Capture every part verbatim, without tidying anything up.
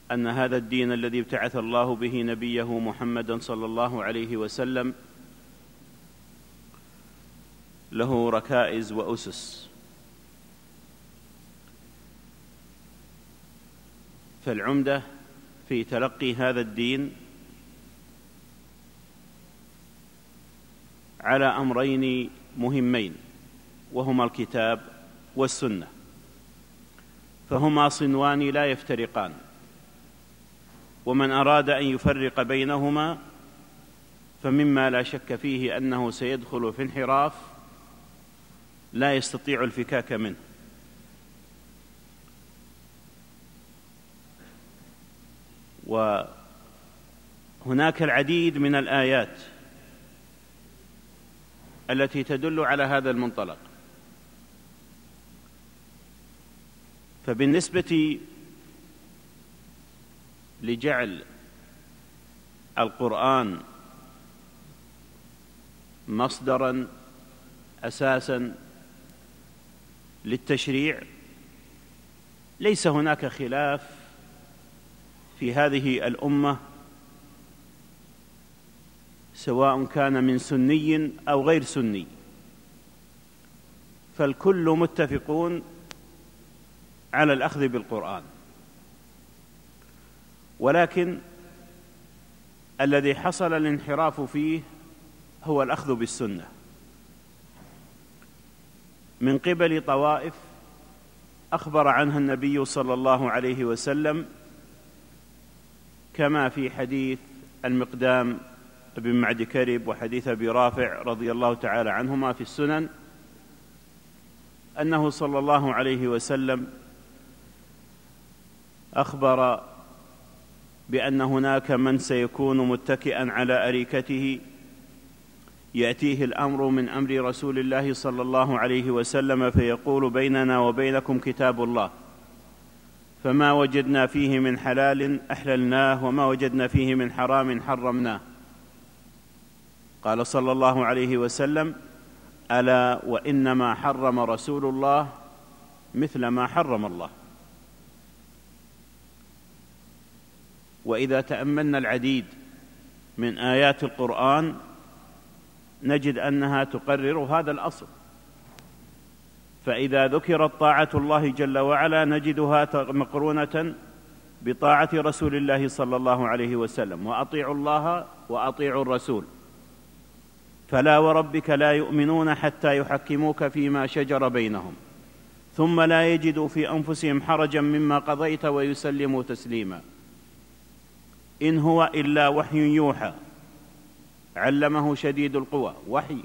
أن هذا الدين الذي ابتعث الله به نبيه محمدا صلى الله عليه وسلم له ركائز وأسس. فالعمدة في تلقي هذا الدين على أمرين مهمين، وهما الكتاب والسنة، فهما صنوان لا يفترقان، ومن أراد أن يفرق بينهما فمما لا شك فيه أنه سيدخل في انحراف لا يستطيع الفكاك منه. وهناك العديد من الآيات التي تدل على هذا المنطلق. فبالنسبة لجعل القرآن مصدراً أساساً للتشريع، ليس هناك خلاف في هذه الأمة سواء كان من سني أو غير سني، فالكل متفقون على الأخذ بالقرآن. ولكن الذي حصل الانحراف فيه هو الأخذ بالسنة من قبل طوائف أخبر عنها النبي صلى الله عليه وسلم، كما في حديث المقدام بن معد كرب وحديث أبي رافع رضي الله تعالى عنهما في السنن، أنه صلى الله عليه وسلم أخبر بأن هناك من سيكون متكئا على أريكته يأتيه الأمر من أمر رسول الله صلى الله عليه وسلم فيقول: بيننا وبينكم كتاب الله، فما وجدنا فيه من حلال أحللناه وما وجدنا فيه من حرام حرمناه. قال صلى الله عليه وسلم: ألا وإنما حرم رسول الله مثل ما حرم الله. وإذا تأملنا العديد من آيات القرآن نجد أنها تقرر هذا الأصل. فإذا ذكرت طاعة الله جل وعلا نجدها مقرونة بطاعة رسول الله صلى الله عليه وسلم: وأطيعوا الله وأطيعوا الرسول، فلا وربك لا يؤمنون حتى يحكموك فيما شجر بينهم ثم لا يجدوا في أنفسهم حرجا مما قضيت ويسلموا تسليما. إن هو إلا وحي يوحى علمه شديد القوى، وحي.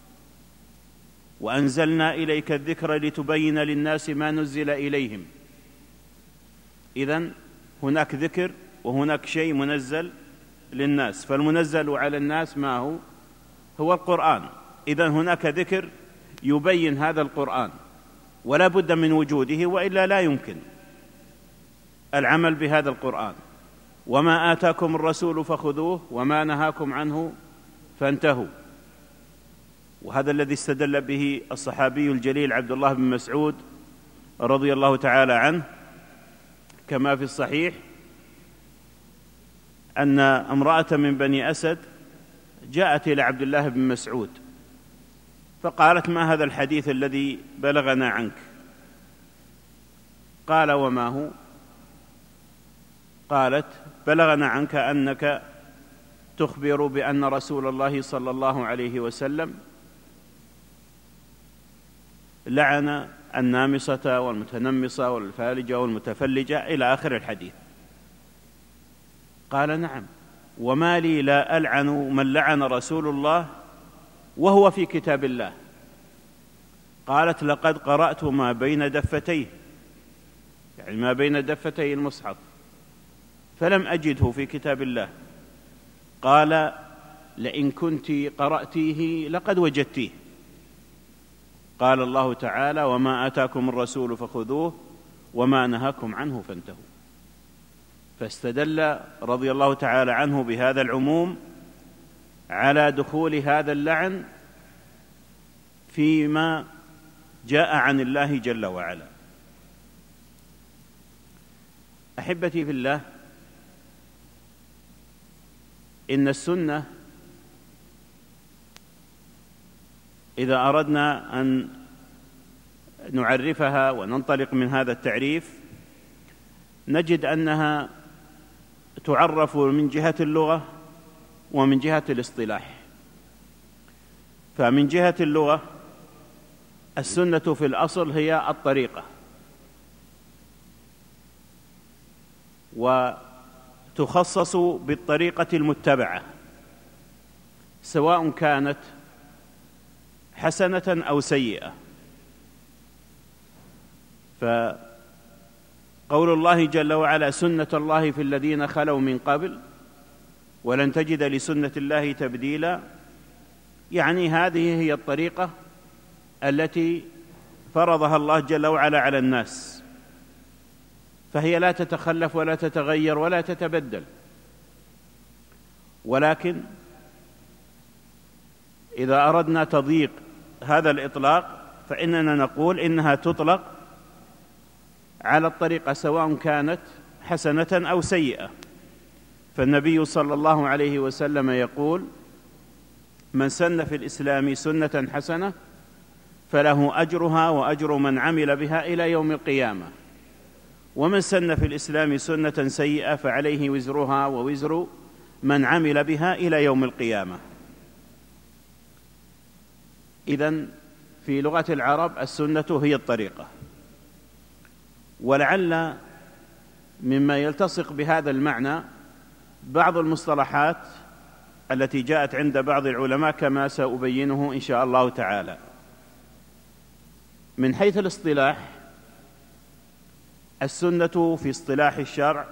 وأنزلنا إليك الذكر لتبين للناس ما نزل إليهم. إذن هناك ذكر وهناك شيء منزل للناس، فالمنزل على الناس ما هو؟ هو القرآن. إذن هناك ذكر يبين هذا القرآن ولا بد من وجوده، وإلا لا يمكن العمل بهذا القرآن. وما آتاكم الرسول فخذوه وما نهاكم عنه فانتهوا. وهذا الذي استدل به الصحابي الجليل عبد الله بن مسعود رضي الله تعالى عنه، كما في الصحيح أن امرأة من بني أسد جاءت إلى عبد الله بن مسعود فقالت: ما هذا الحديث الذي بلغنا عنك؟ قال: وما هو؟ قالت: بلغنا عنك أنك تخبر بأن رسول الله صلى الله عليه وسلم لعن النامصة والمتنمصة والفالجة والمتفلجة إلى آخر الحديث. قال: نعم، وما لي لا ألعن من لعن رسول الله وهو في كتاب الله. قالت: لقد قرأت ما بين دفتيه، يعني ما بين دفتي المصحف، فلم أجده في كتاب الله. قال: لئن كنت قرأتيه لقد وجدتيه. قال الله تعالى: وما آتاكم الرسول فخذوه وما نهاكم عنه فانتهوا. فاستدل رضي الله تعالى عنه بهذا العموم على دخول هذا اللعن فيما جاء عن الله جل وعلا. أحبتي في الله، إن السنة إذا أردنا أن نعرفها وننطلق من هذا التعريف نجد أنها تعرف من جهة اللغة ومن جهة الاصطلاح. فمن جهة اللغة السنة في الأصل هي الطريقة، وتخصص بالطريقة المتبعة سواء كانت حسنة أو سيئة. فقول الله جل وعلا سنة الله في الذين خلوا من قبل ولن تجد لسنة الله تبديلا، يعني هذه هي الطريقة التي فرضها الله جل وعلا على الناس، فهي لا تتخلف ولا تتغير ولا تتبدل. ولكن إذا أردنا تضييق هذا الإطلاق فإننا نقول إنها تطلق على الطريقة سواء كانت حسنة أو سيئة. فالنبي صلى الله عليه وسلم يقول: من سن في الإسلام سنة حسنة فله أجرها وأجر من عمل بها إلى يوم القيامة، ومن سن في الإسلام سنة سيئة فعليه وزرها ووزر من عمل بها إلى يوم القيامة. إذن في لغة العرب السنة هي الطريقة. ولعل مما يلتصق بهذا المعنى بعض المصطلحات التي جاءت عند بعض العلماء كما سأبينه إن شاء الله تعالى. من حيث الاصطلاح السنة في اصطلاح الشرع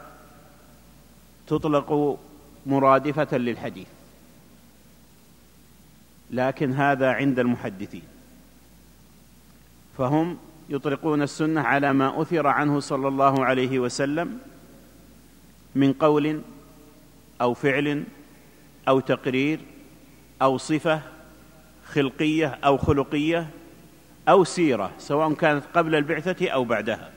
تطلق مرادفة للحديث، لكن هذا عند المحدثين، فهم يطلقون السنة على ما أثر عنه صلى الله عليه وسلم من قول أو فعل أو تقرير أو صفة خلقية أو خلقية أو سيرة، سواء كانت قبل البعثة أو بعدها.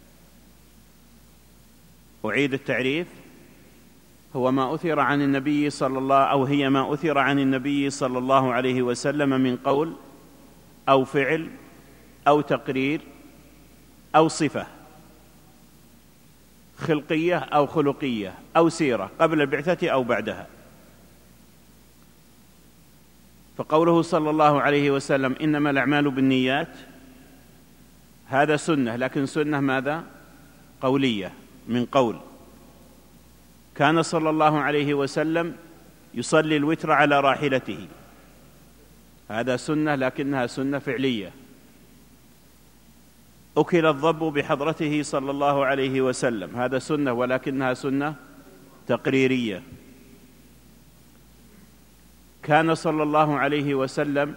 أعيد التعريف: هو ما أثر عن النبي صلى الله أو هي ما أثر عن النبي صلى الله عليه وسلم من قول أو فعل أو تقرير أو صفة خلقية أو خلقية أو سيرة قبل البعثة أو بعدها. فقوله صلى الله عليه وسلم إنما الأعمال بالنيات هذا سنة، لكن سنة ماذا؟ قولية، من قول. كان صلى الله عليه وسلم يصلي الوتر على راحلته، هذا سنة لكنها سنة فعلية. أكل الضب بحضرته صلى الله عليه وسلم، هذا سنة ولكنها سنة تقريرية. كان صلى الله عليه وسلم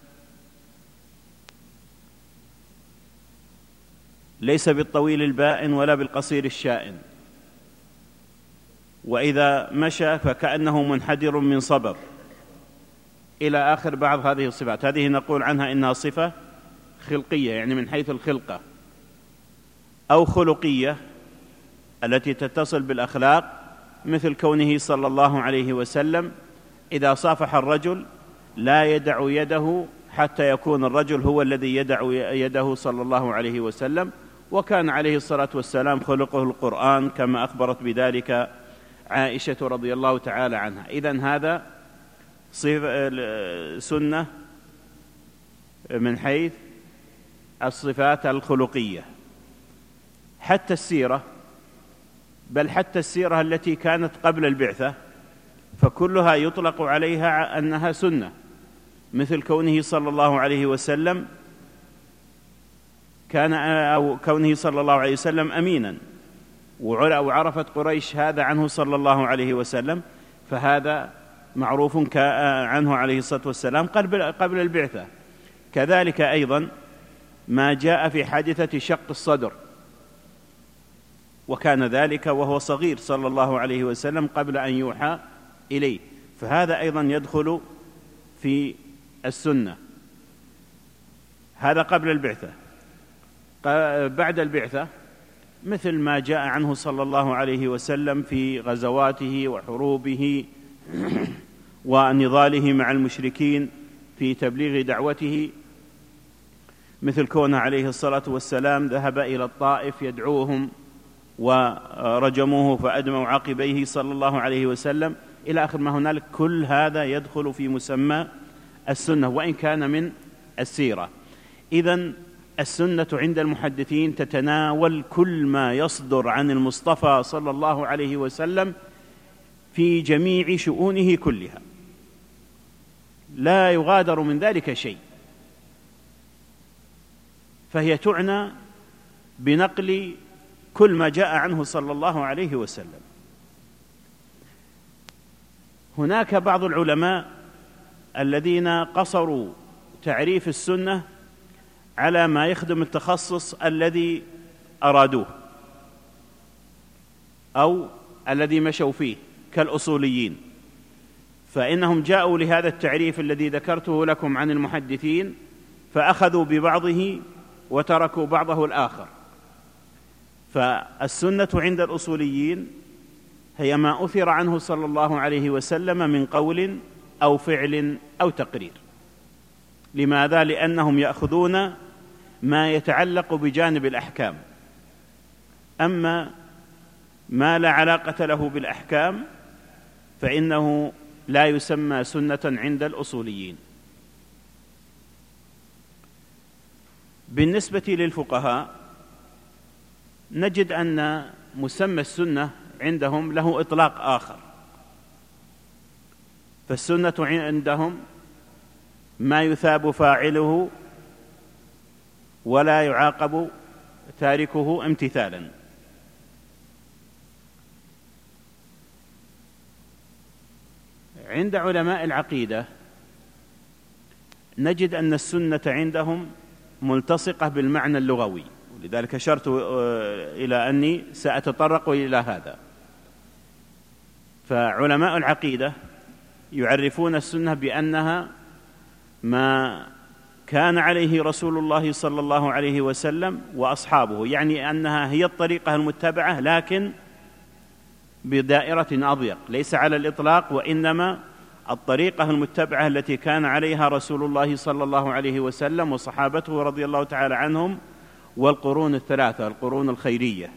ليس بالطويل البائن ولا بالقصير الشائن، وإذا مشى فكأنه منحدر من صبر، إلى آخر بعض هذه الصفات. هذه نقول عنها إنها صفة خلقية، يعني من حيث الخلقة، أو خلقية التي تتصل بالأخلاق، مثل كونه صلى الله عليه وسلم إذا صافح الرجل لا يدع يده حتى يكون الرجل هو الذي يدع يده صلى الله عليه وسلم. وكان عليه الصلاة والسلام خلقه القرآن كما أخبرت بذلك عائشة رضي الله تعالى عنها. إذن هذا سنة من حيث الصفات الخلقية. حتى السيرة، بل حتى السيرة التي كانت قبل البعثة فكلها يطلق عليها أنها سنة، مثل كونه صلى الله عليه وسلم كان أو كونه صلى الله عليه وسلم أمينا، وعرفت قريش هذا عنه صلى الله عليه وسلم، فهذا معروف عنه عليه الصلاة والسلام قبل البعثة. كذلك أيضا ما جاء في حادثة شق الصدر، وكان ذلك وهو صغير صلى الله عليه وسلم قبل أن يوحى إليه، فهذا أيضا يدخل في السنة. هذا قبل البعثة. بعد البعثة مثل ما جاء عنه صلى الله عليه وسلم في غزواته وحروبه ونضاله مع المشركين في تبليغ دعوته، مثل كونه عليه الصلاة والسلام ذهب إلى الطائف يدعوهم ورجموه فأدموا عقبيه صلى الله عليه وسلم إلى آخر ما هنالك. كل هذا يدخل في مسمى السنة وإن كان من السيرة. إذن السنة عند المحدثين تتناول كل ما يصدر عن المصطفى صلى الله عليه وسلم في جميع شؤونه كلها، لا يغادر من ذلك شيء، فهي تعنى بنقل كل ما جاء عنه صلى الله عليه وسلم. هناك بعض العلماء الذين قصروا تعريف السنة على ما يخدم التخصص الذي أرادوه أو الذي مشوا فيه كالأصوليين، فإنهم جاءوا لهذا التعريف الذي ذكرته لكم عن المحدثين فأخذوا ببعضه وتركوا بعضه الآخر. فالسنة عند الأصوليين هي ما أثر عنه صلى الله عليه وسلم من قول أو فعل أو تقرير. لماذا؟ لأنهم يأخذون ما يتعلق بجانب الأحكام، أما ما لا علاقة له بالأحكام فإنه لا يسمى سنة عند الأصوليين. بالنسبة للفقهاء نجد أن مسمى السنة عندهم له إطلاق آخر، فالسنة عندهم ما يثاب فاعله ولا يعاقب تاركه امتثالا. عند علماء العقيدة نجد أن السنة عندهم ملتصقة بالمعنى اللغوي، ولذلك أشرت إلى أني سأتطرق إلى هذا. فعلماء العقيدة يعرفون السنة بأنها ما كان عليه رسول الله صلى الله عليه وسلم وأصحابه، يعني أنها هي الطريقة المتبعة لكن بدائرة أضيق، ليس على الإطلاق، وإنما الطريقة المتبعة التي كان عليها رسول الله صلى الله عليه وسلم وصحابته رضي الله تعالى عنهم والقرون الثلاثة القرون الخيرية.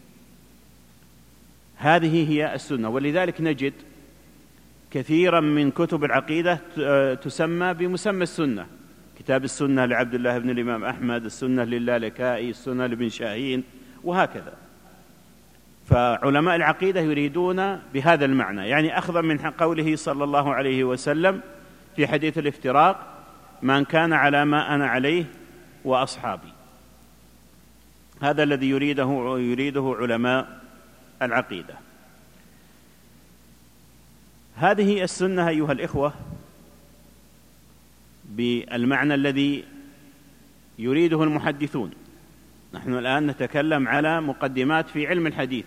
هذه هي السنة، ولذلك نجد كثيرا من كتب العقيدة تسمى بمسمى السنة، كتاب السنة لعبد الله بن الإمام أحمد، السنة للالكائي، السنة لابن شاهين، وهكذا. فعلماء العقيدة يريدون بهذا المعنى، يعني أخذا من قوله صلى الله عليه وسلم في حديث الافتراق: من كان على ما أنا عليه وأصحابي. هذا الذي يريده يريده علماء العقيدة. هذه السنة أيها الإخوة بالمعنى الذي يريده المحدثون. نحن الآن نتكلم على مقدمات في علم الحديث،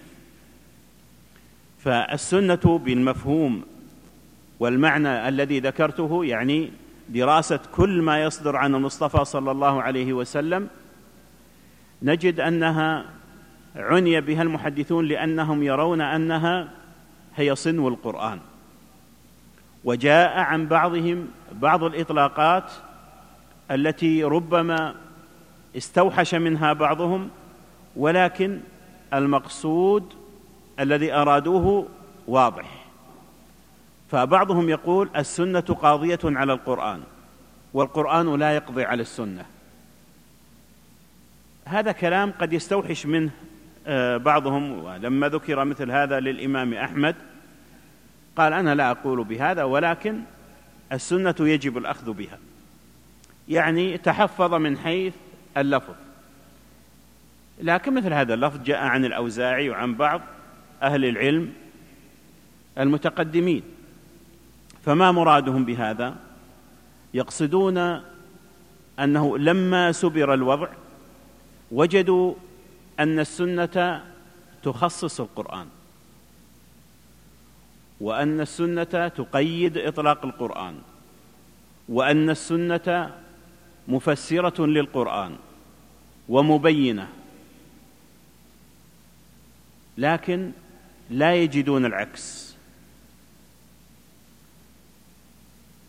فالسنة بالمفهوم والمعنى الذي ذكرته يعني دراسة كل ما يصدر عن المصطفى صلى الله عليه وسلم، نجد أنها عني بها المحدثون لأنهم يرون أنها هي صنو القرآن. وجاء عن بعضهم بعض الإطلاقات التي ربما استوحش منها بعضهم، ولكن المقصود الذي أرادوه واضح. فبعضهم يقول السنة قاضية على القرآن والقرآن لا يقضي على السنة. هذا كلام قد يستوحش منه بعضهم، ولما ذكر مثل هذا للإمام أحمد قال: أنا لا أقول بهذا، ولكن السنة يجب الأخذ بها، يعني تحفظ من حيث اللفظ. لكن مثل هذا اللفظ جاء عن الأوزاعي وعن بعض أهل العلم المتقدمين، فما مرادهم بهذا؟ يقصدون أنه لما سبر الوضع وجدوا أن السنة تخصص القرآن، وأن السنة تقيد إطلاق القرآن، وأن السنة مفسرة للقرآن ومبينة، لكن لا يجدون العكس.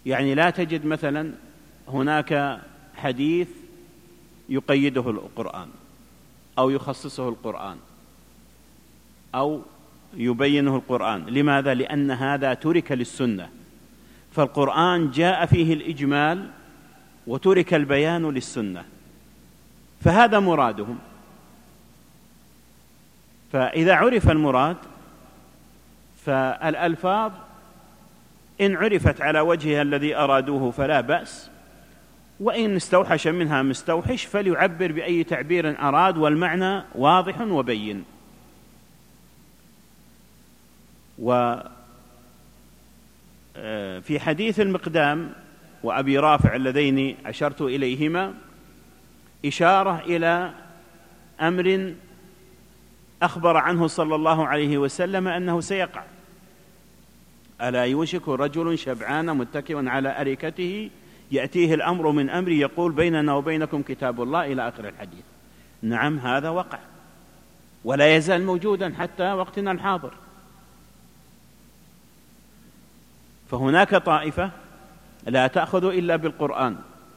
يعني لا تجد مثلا هناك حديث يقيده القرآن أو يخصصه القرآن أو يبينه القرآن. لماذا؟ لأن هذا ترك للسنة، فالقرآن جاء فيه الإجمال وترك البيان للسنة، فهذا مرادهم. فإذا عرف المراد فالألفاظ إن عرفت على وجهها الذي أرادوه فلا بأس، وإن استوحش منها مستوحش فليعبر بأي تعبير أراد والمعنى واضح وبين. وفي حديث المقدام وأبي رافع اللذين أشرت إليهما إشارة إلى أمر أخبر عنه صلى الله عليه وسلم أنه سيقع: ألا يوشك رجل شبعان متكئ على أريكته يأتيه الأمر من أمري يقول بيننا وبينكم كتاب الله إلى آخر الحديث. نعم، هذا وقع ولا يزال موجودا حتى وقتنا الحاضر. فهناك طائفة لا تأخذ إلا بالقرآن،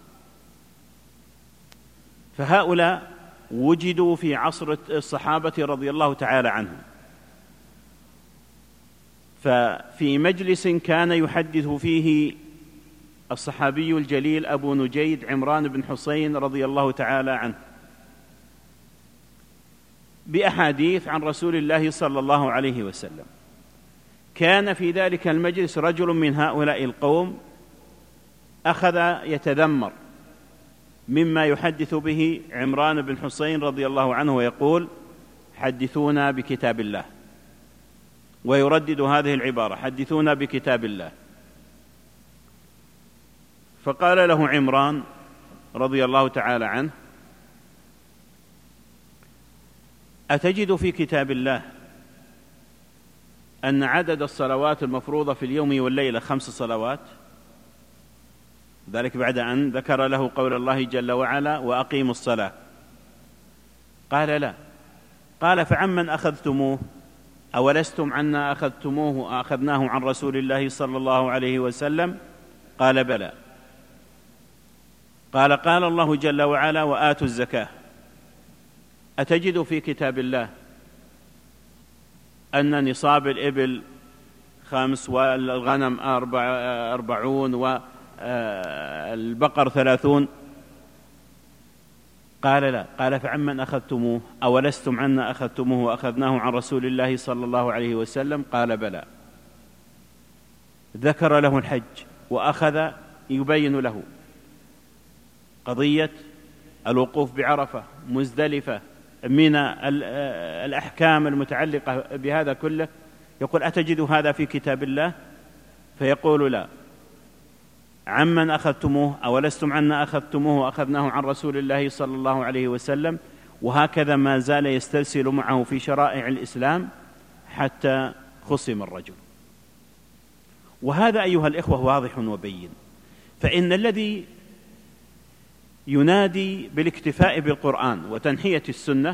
فهؤلاء وجدوا في عصر الصحابة رضي الله تعالى عنهم، ففي مجلس كان يحدث فيه الصحابي الجليل أبو نجيد عمران بن حسين رضي الله تعالى عنه بأحاديث عن رسول الله صلى الله عليه وسلم. كان في ذلك المجلس رجل من هؤلاء القوم أخذ يتذمر مما يحدث به عمران بن حسين رضي الله عنه ويقول: حدثونا بكتاب الله، ويردد هذه العبارة: حدثونا بكتاب الله. فقال له عمران رضي الله تعالى عنه: أتجد في كتاب الله أن عدد الصلوات المفروضة في اليوم والليلة خمس صلوات؟ ذلك بعد أن ذكر له قول الله جل وعلا: وأقيموا الصلاة. قال: لا. قال: فعمن أخذتموه؟ أولستم عنا أخذتموه وأخذناه عن رسول الله صلى الله عليه وسلم؟ قال: بلى. قال: قال الله جل وعلا: وآتوا الزكاة. أتجد في كتاب الله أن نصاب الإبل خمس والغنم أربع أربعون والبقر ثلاثون؟ قال: لا. قال: فعمن أخذتموه؟ أولستم عنا أخذتموه وأخذناه عن رسول الله صلى الله عليه وسلم؟ قال: بلى. ذكر له الحج وأخذ يبين له قضية الوقوف بعرفة، مزدلفة، من الأحكام المتعلقة بهذا كله. يقول: أتجد هذا في كتاب الله؟ فيقول: لا. عمن أخذتموه؟ أولستم عنا أخذتموه وأخذناه عن رسول الله صلى الله عليه وسلم. وهكذا ما زال يسترسل معه في شرائع الإسلام حتى خصم الرجل. وهذا أيها الإخوة واضح وبين. فإن الذي ينادي بالاكتفاء بالقرآن وتنحية السنة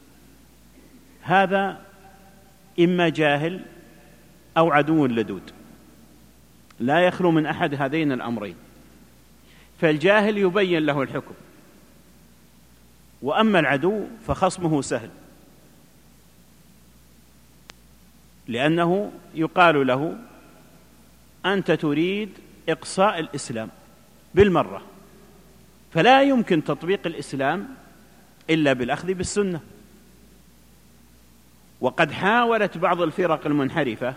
هذا إما جاهل أو عدو لدود، لا يخلو من أحد هذين الأمرين. فالجاهل يبين له الحكم، وأما العدو فخصمه سهل، لأنه يقال له: أنت تريد إقصاء الإسلام بالمرة، فلا يمكن تطبيق الإسلام إلا بالأخذ بالسنة. وقد حاولت بعض الفرق المنحرفة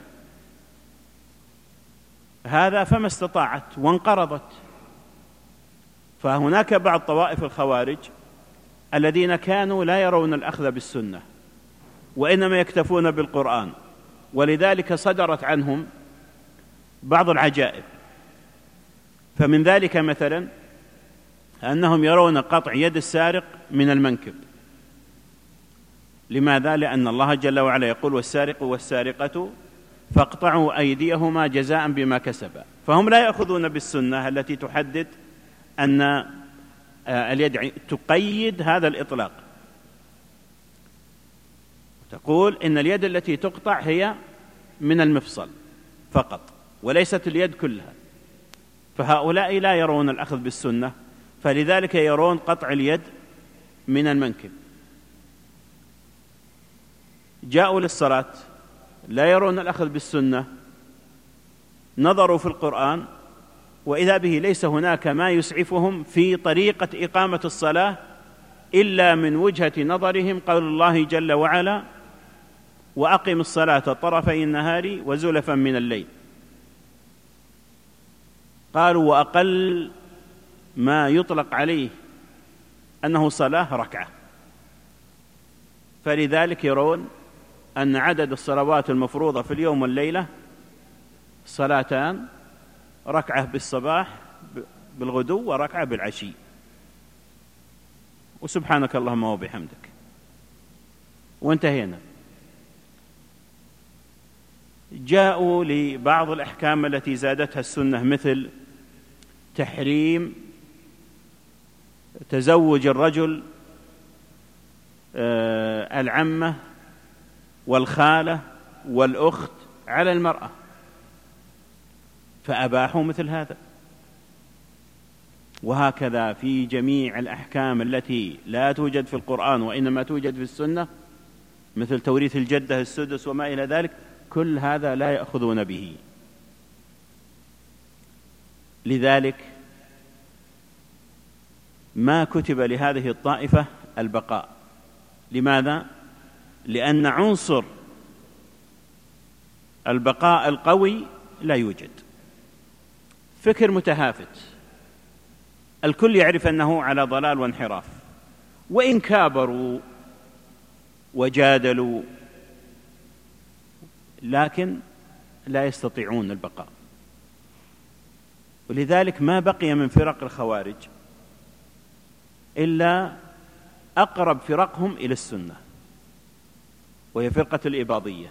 هذا فما استطاعت وانقرضت. فهناك بعض طوائف الخوارج الذين كانوا لا يرون الأخذ بالسنة وإنما يكتفون بالقرآن، ولذلك صدرت عنهم بعض العجائب. فمن ذلك مثلا أنهم يرون قطع يد السارق من المنكب. لماذا؟ لأن الله جل وعلا يقول: والسارق والسارقة فاقطعوا أيديهما جزاء بما كسبا. فهم لا يأخذون بالسنة التي تحدد أن اليد تقيد هذا الإطلاق، تقول إن اليد التي تقطع هي من المفصل فقط وليست اليد كلها. فهؤلاء لا يرون الأخذ بالسنة، فلذلك يرون قطع اليد من المنكب. جاءوا للصلاة لا يرون الأخذ بالسنة، نظروا في القرآن وإذا به ليس هناك ما يسعفهم في طريقة إقامة الصلاة إلا من وجهة نظرهم قول الله جل وعلا: وأقم الصلاة طرفي النهار وزلفا من الليل. قالوا وأقل ما يطلق عليه أنه صلاة ركعة، فلذلك يرون أن عدد الصلوات المفروضة في اليوم والليلة صلاتان، ركعة بالصباح بالغدو وركعة بالعشي، وسبحانك اللهم وبحمدك، وانتهينا. جاءوا لبعض الأحكام التي زادتها السنة، مثل تحريم تزوج الرجل العمة والخالة والأخت على المرأة، فأباحوا مثل هذا. وهكذا في جميع الأحكام التي لا توجد في القرآن وإنما توجد في السنة، مثل توريث الجدة السدس وما إلى ذلك، كل هذا لا يأخذون به. لذلك ما كتب لهذه الطائفة البقاء. لماذا؟ لأن عنصر البقاء القوي لا يوجد. فكر متهافت، الكل يعرف أنه على ضلال وانحراف، وإن كابروا وجادلوا لكن لا يستطيعون البقاء. ولذلك ما بقي من فرق الخوارج إلا أقرب فرقهم إلى السنة، وهي فرقة الإباضية،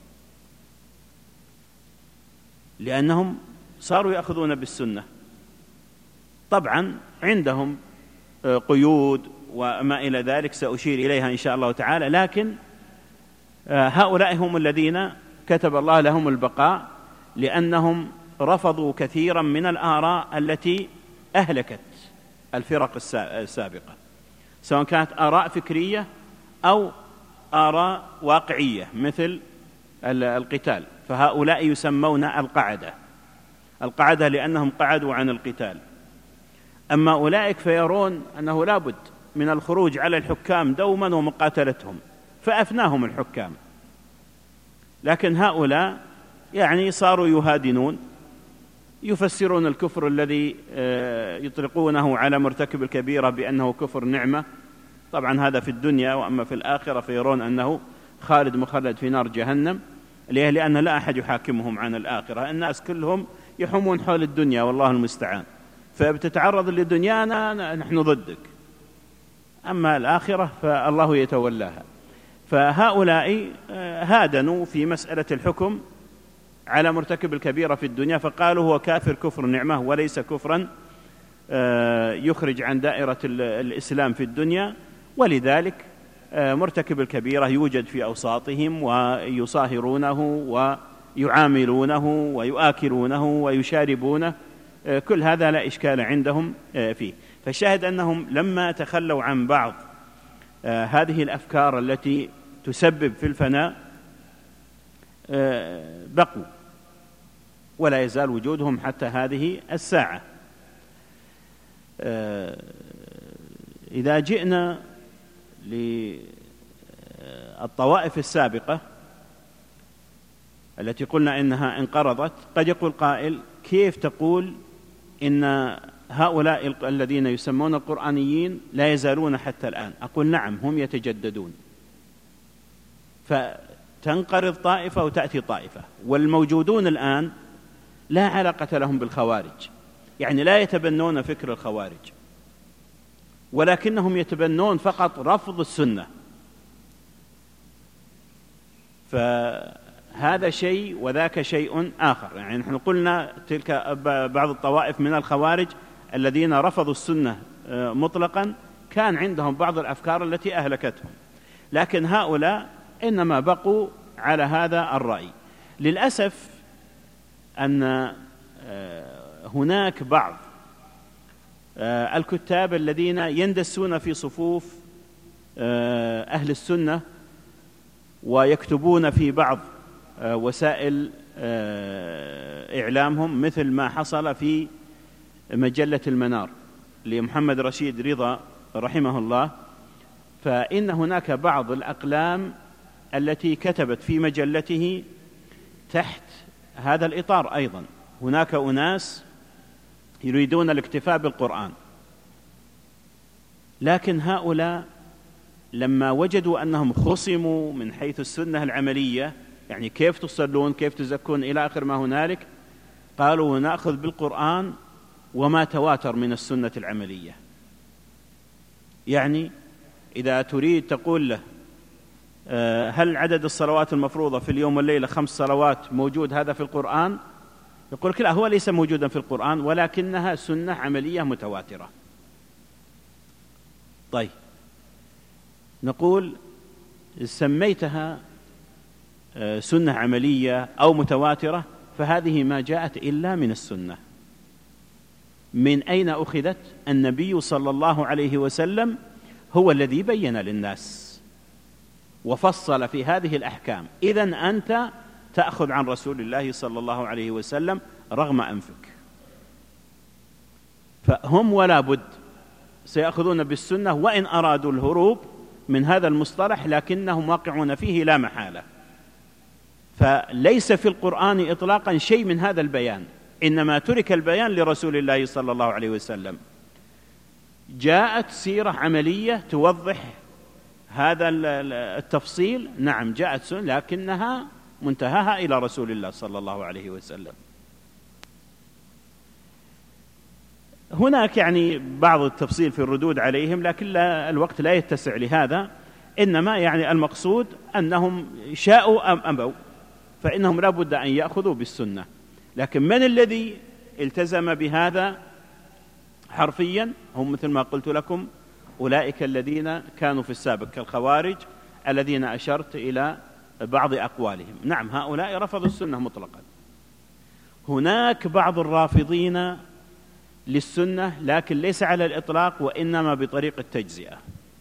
لأنهم صاروا يأخذون بالسنة. طبعا عندهم قيود وما إلى ذلك سأشير إليها إن شاء الله تعالى، لكن هؤلاء هم الذين كتب الله لهم البقاء، لأنهم رفضوا كثيرا من الآراء التي أهلكت الفرق السابقة، سواء كانت آراء فكرية أو آراء واقعية مثل القتال، فهؤلاء يسمون القعدة القعدة لأنهم قعدوا عن القتال. أما أولئك فيرون أنه لا بد من الخروج على الحكام دوما ومقاتلتهم، فأفناهم الحكام. لكن هؤلاء يعني صاروا يهادنون، يفسرون الكفر الذي يطلقونه على مرتكب الكبيرة بأنه كفر نعمة، طبعا هذا في الدنيا، وأما في الآخرة فيرون أنه خالد مخلد في نار جهنم، لأن لا أحد يحاكمهم عن الآخرة، الناس كلهم يحومون حول الدنيا والله المستعان، فبتتعرض لدنيانا نحن ضدك، أما الآخرة فالله يتولاها. فهؤلاء هادنوا في مسألة الحكم على مرتكب الكبيرة في الدنيا، فقالوا هو كافر كفر نعمة وليس كفرا يخرج عن دائرة الإسلام في الدنيا. ولذلك مرتكب الكبيرة يوجد في أوساطهم ويصاهرونه ويعاملونه ويؤكلونه ويشاربونه، كل هذا لا إشكال عندهم فيه. فالشاهد أنهم لما تخلوا عن بعض هذه الأفكار التي تسبب في الفناء بقوا، ولا يزال وجودهم حتى هذه الساعة. إذا جئنا للطوائف السابقة التي قلنا إنها انقرضت، قد يقول قائل كيف تقول إن هؤلاء الذين يسمون القرآنيين لا يزالون حتى الآن؟ أقول نعم، هم يتجددون، فتنقرض طائفة وتأتي طائفة، والموجودون الآن لا علاقة لهم بالخوارج، يعني لا يتبنون فكر الخوارج، ولكنهم يتبنون فقط رفض السنة. فهذا شيء وذاك شيء آخر. يعني نحن قلنا تلك بعض الطوائف من الخوارج الذين رفضوا السنة مطلقا كان عندهم بعض الأفكار التي أهلكتهم، لكن هؤلاء إنما بقوا على هذا الرأي. للأسف أن هناك بعض الكتاب الذين يندسون في صفوف أهل السنة ويكتبون في بعض وسائل إعلامهم، مثل ما حصل في مجلة المنار لمحمد رشيد رضا رحمه الله. فإن هناك بعض الأقلام التي كتبت في مجلته تحت هذا الإطار أيضا. هناك أناس يريدون الاكتفاء بالقرآن، لكن هؤلاء لما وجدوا أنهم خصموا من حيث السنة العملية، يعني كيف تصلون، كيف تزكون، إلى آخر ما هنالك، قالوا نأخذ بالقرآن وما تواتر من السنة العملية. يعني إذا تريد تقول له هل عدد الصلوات المفروضة في اليوم والليلة خمس صلوات موجود هذا في القرآن؟ يقول لك لا، هو ليس موجودا في القرآن، ولكنها سنة عملية متواترة. طيب، نقول سميتها سنة عملية أو متواترة، فهذه ما جاءت إلا من السنة. من أين أخذت؟ النبي صلى الله عليه وسلم هو الذي بين للناس وفصل في هذه الأحكام. إذن أنت تأخذ عن رسول الله صلى الله عليه وسلم رغم أنفك. فهم ولا بد سيأخذون بالسنة وإن أرادوا الهروب من هذا المصطلح، لكنهم واقعون فيه لا محالة. فليس في القرآن إطلاقا شيء من هذا البيان، إنما ترك البيان لرسول الله صلى الله عليه وسلم. جاءت سيرة عملية توضح هذا التفصيل، نعم جاءت سنة، لكنها منتهاها إلى رسول الله صلى الله عليه وسلم. هناك يعني بعض التفصيل في الردود عليهم، لكن لا الوقت لا يتسع لهذا. إنما يعني المقصود أنهم شاءوا أم أبوا، فإنهم لا بد أن يأخذوا بالسنة. لكن من الذي التزم بهذا حرفيا؟ هم مثل ما قلت لكم أولئك الذين كانوا في السابق كالخوارج الذين أشرت إلى بعض أقوالهم. نعم، هؤلاء رفضوا السنة مطلقا. هناك بعض الرافضين للسنة، لكن ليس على الإطلاق، وإنما بطريق التجزئة،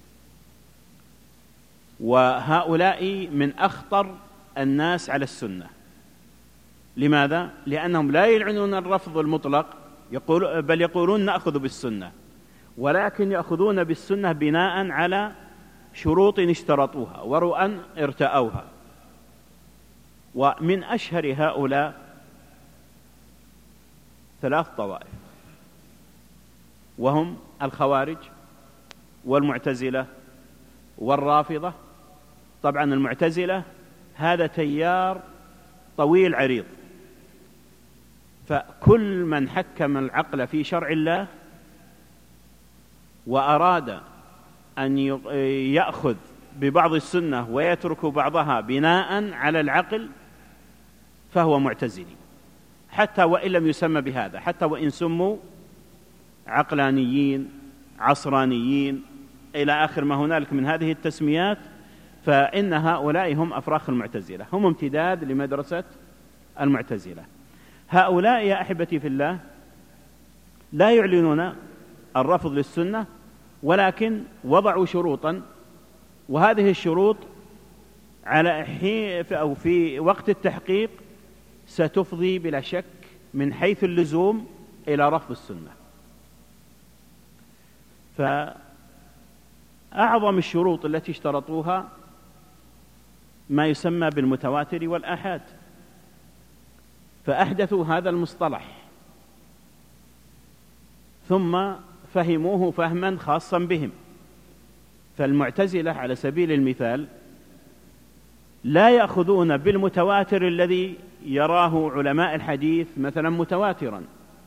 وهؤلاء من أخطر الناس على السنة. لماذا؟ لأنهم لا يلعنون الرفض المطلق، يقول بل يقولون نأخذ بالسنة، ولكن يأخذون بالسنة بناء على شروط اشترطوها ورؤى ارتأوها. ومن أشهر هؤلاء ثلاث طوائف، وهم الخوارج والمعتزلة والرافضة. طبعا المعتزلة هذا تيار طويل عريض، فكل من حكم العقل في شرع الله وأراد أن يأخذ ببعض السنة ويترك بعضها بناء على العقل فهو معتزلي، حتى وإن لم يسمى بهذا، حتى وإن سموا عقلانيين عصرانيين إلى آخر ما هنالك من هذه التسميات، فإن هؤلاء هم أفراخ المعتزلة، هم امتداد لمدرسة المعتزلة. هؤلاء يا أحبتي في الله لا يعلنون الرفض للسنة، ولكن وضعوا شروطا، وهذه الشروط على حين أو في وقت التحقيق ستفضي بلا شك من حيث اللزوم إلى رفض السنة. فأعظم الشروط التي اشترطوها ما يسمى بالمتواتر والآحاد، فأحدثوا هذا المصطلح ثم فهموه فهما خاصا بهم. فالمعتزلة على سبيل المثال لا يأخذون بالمتواتر الذي يراه علماء الحديث مثلا متواترا.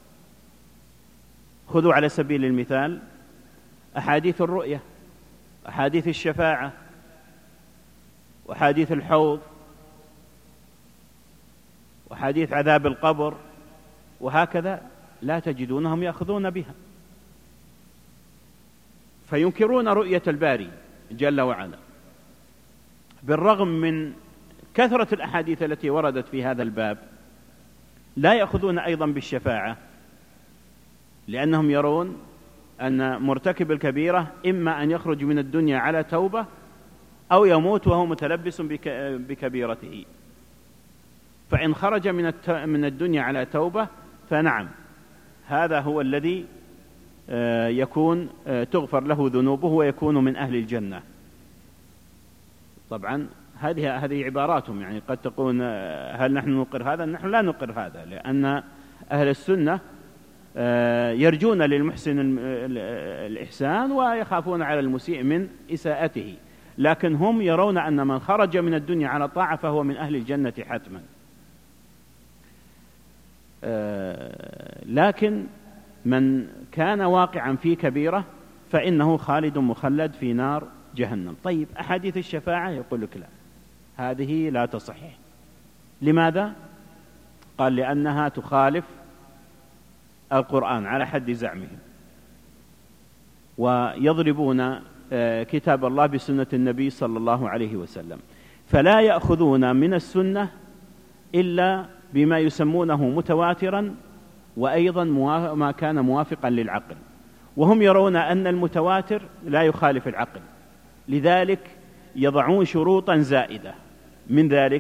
خذوا على سبيل المثال أحاديث الرؤية، أحاديث الشفاعة، وأحاديث الحوض، وحديث عذاب القبر، وهكذا لا تجدونهم يأخذون بها، فينكرون رؤية الباري جل وعلا، بالرغم من كثرة الأحاديث التي وردت في هذا الباب. لا يأخذون أيضا بالشفاعة، لأنهم يرون أن مرتكب الكبيرة إما أن يخرج من الدنيا على توبة أو يموت وهو متلبس بكبيرته. فإن خرج من الدنيا على توبة فنعم، هذا هو الذي يكون تغفر له ذنوبه ويكون من أهل الجنة. طبعا هذه هذه عباراتهم، يعني قد تقول هل نحن نقر هذا؟ نحن لا نقر هذا، لأن أهل السنة يرجون للمحسن الإحسان ويخافون على المسيء من إساءته، لكن هم يرون أن من خرج من الدنيا على طاعة فهو من أهل الجنة حتما. لكن من كان واقعا في كبيرة فإنه خالد مخلد في نار جهنم. طيب أحاديث الشفاعة يقول لك لا، هذه لا تصح. لماذا؟ قال لأنها تخالف القرآن على حد زعمهم، ويضربون كتاب الله بسنة النبي صلى الله عليه وسلم، فلا يأخذون من السنة إلا بما يسمونه متواترا، وأيضا ما كان موافقا للعقل، وهم يرون أن المتواتر لا يخالف العقل، لذلك يضعون شروطا زائدة. من ذلك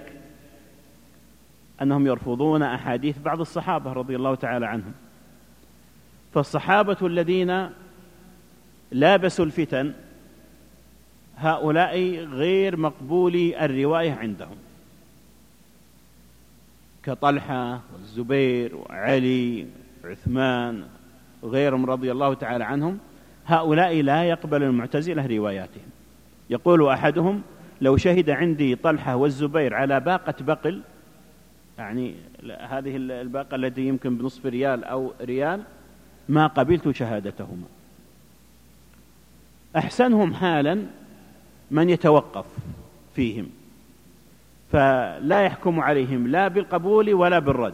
أنهم يرفضون أحاديث بعض الصحابة رضي الله تعالى عنهم. فالصحابة الذين لابسوا الفتن هؤلاء غير مقبولي الرواية عندهم، كطلحة والزبير وعلي وعثمان وغيرهم رضي الله تعالى عنهم، هؤلاء لا يقبل المعتزلة رواياتهم. يقول أحدهم: لو شهد عندي طلحة والزبير على باقة بقل، يعني هذه الباقة التي يمكن بنصف ريال أو ريال، ما قبلت شهادتهما. أحسنهم حالا من يتوقف فيهم، فلا يحكم عليهم لا بالقبول ولا بالرد،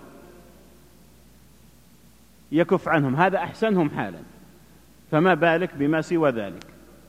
يكف عنهم، هذا أحسنهم حالا، فما بالك بما سوى ذلك.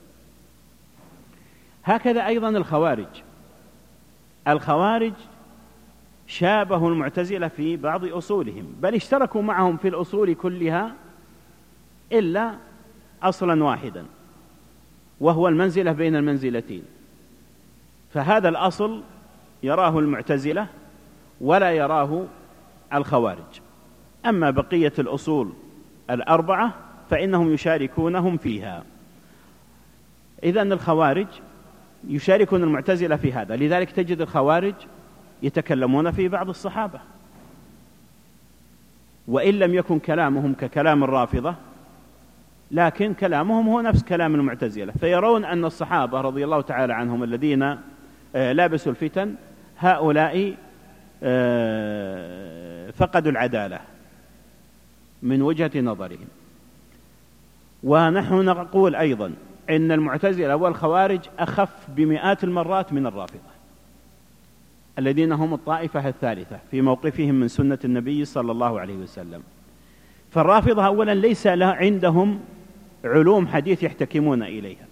هكذا أيضا الخوارج الخوارج شابهوا المعتزلة في بعض أصولهم، بل اشتركوا معهم في الأصول كلها إلا أصلا واحدا، وهو المنزلة بين المنزلتين. فهذا الأصل يراه المعتزلة ولا يراه الخوارج. أما بقية الأصول الأربعة فإنهم يشاركونهم فيها. إذن الخوارج يشاركون المعتزلة في هذا، لذلك تجد الخوارج يتكلمون في بعض الصحابة، وإن لم يكن كلامهم ككلام الرافضة، لكن كلامهم هو نفس كلام المعتزلة، فيرون أن الصحابة رضي الله تعالى عنهم الذين لابسوا الفتن هؤلاء فقدوا العدالة من وجهة نظرهم. ونحن نقول أيضا إن المعتزلة والخوارج أخف بمئات المرات من الرافضة، الذين هم الطائفة الثالثة في موقفهم من سنة النبي صلى الله عليه وسلم. فالرافضة أولا ليس عندهم علوم حديث يحتكمون إليها،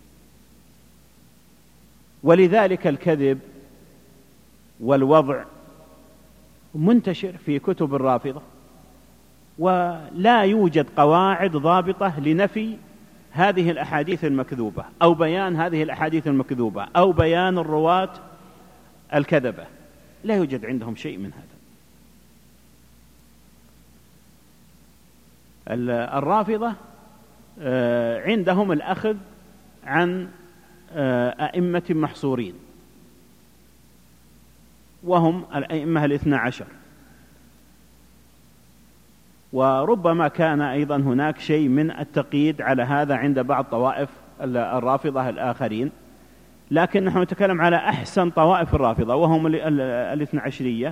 ولذلك الكذب والوضع منتشر في كتب الرافضة، ولا يوجد قواعد ضابطة لنفي هذه الأحاديث المكذوبة أو بيان هذه الأحاديث المكذوبة أو بيان الرواة الكذبة، لا يوجد عندهم شيء من هذا. الرافضة عندهم الأخذ عن أئمة محصورين، وهم الأئمة الاثنى عشر، وربما كان أيضا هناك شيء من التقييد على هذا عند بعض طوائف الرافضة الآخرين، لكن نحن نتكلم على أحسن طوائف الرافضة وهم الاثنى عشرية.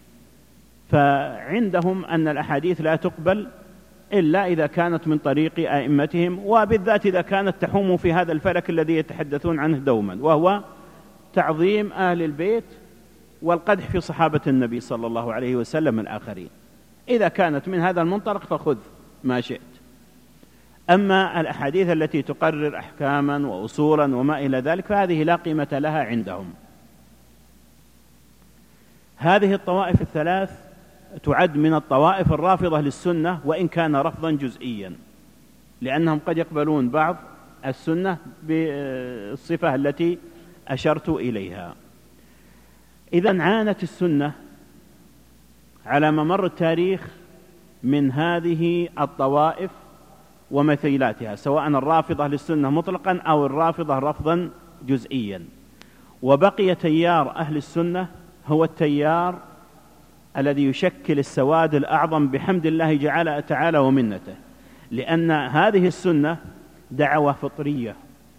فعندهم أن الأحاديث لا تقبل إلا إذا كانت من طريق أئمتهم، وبالذات إذا كانت تحوم في هذا الفلك الذي يتحدثون عنه دوما، وهو تعظيم أهل البيت والقدح في صحابة النبي صلى الله عليه وسلم الآخرين. إذا كانت من هذا المنطلق فخذ ما شئت. أما الأحاديث التي تقرر أحكاما وأصولا وما إلى ذلك فهذه لا قيمة لها عندهم. هذه الطوائف الثلاث تعد من الطوائف الرافضة للسنة وإن كان رفضا جزئيا، لأنهم قد يقبلون بعض السنة بالصفة التي أشرت إليها. إذن عانت السنة على ممر التاريخ من هذه الطوائف ومثيلاتها، سواء الرافضة للسنة مطلقا أو الرافضة رفضا جزئيا، وبقي تيار أهل السنة هو التيار الذي يشكل السواد الأعظم بحمد الله تعالى ومنته، لأن هذه السنة دعوة فطرية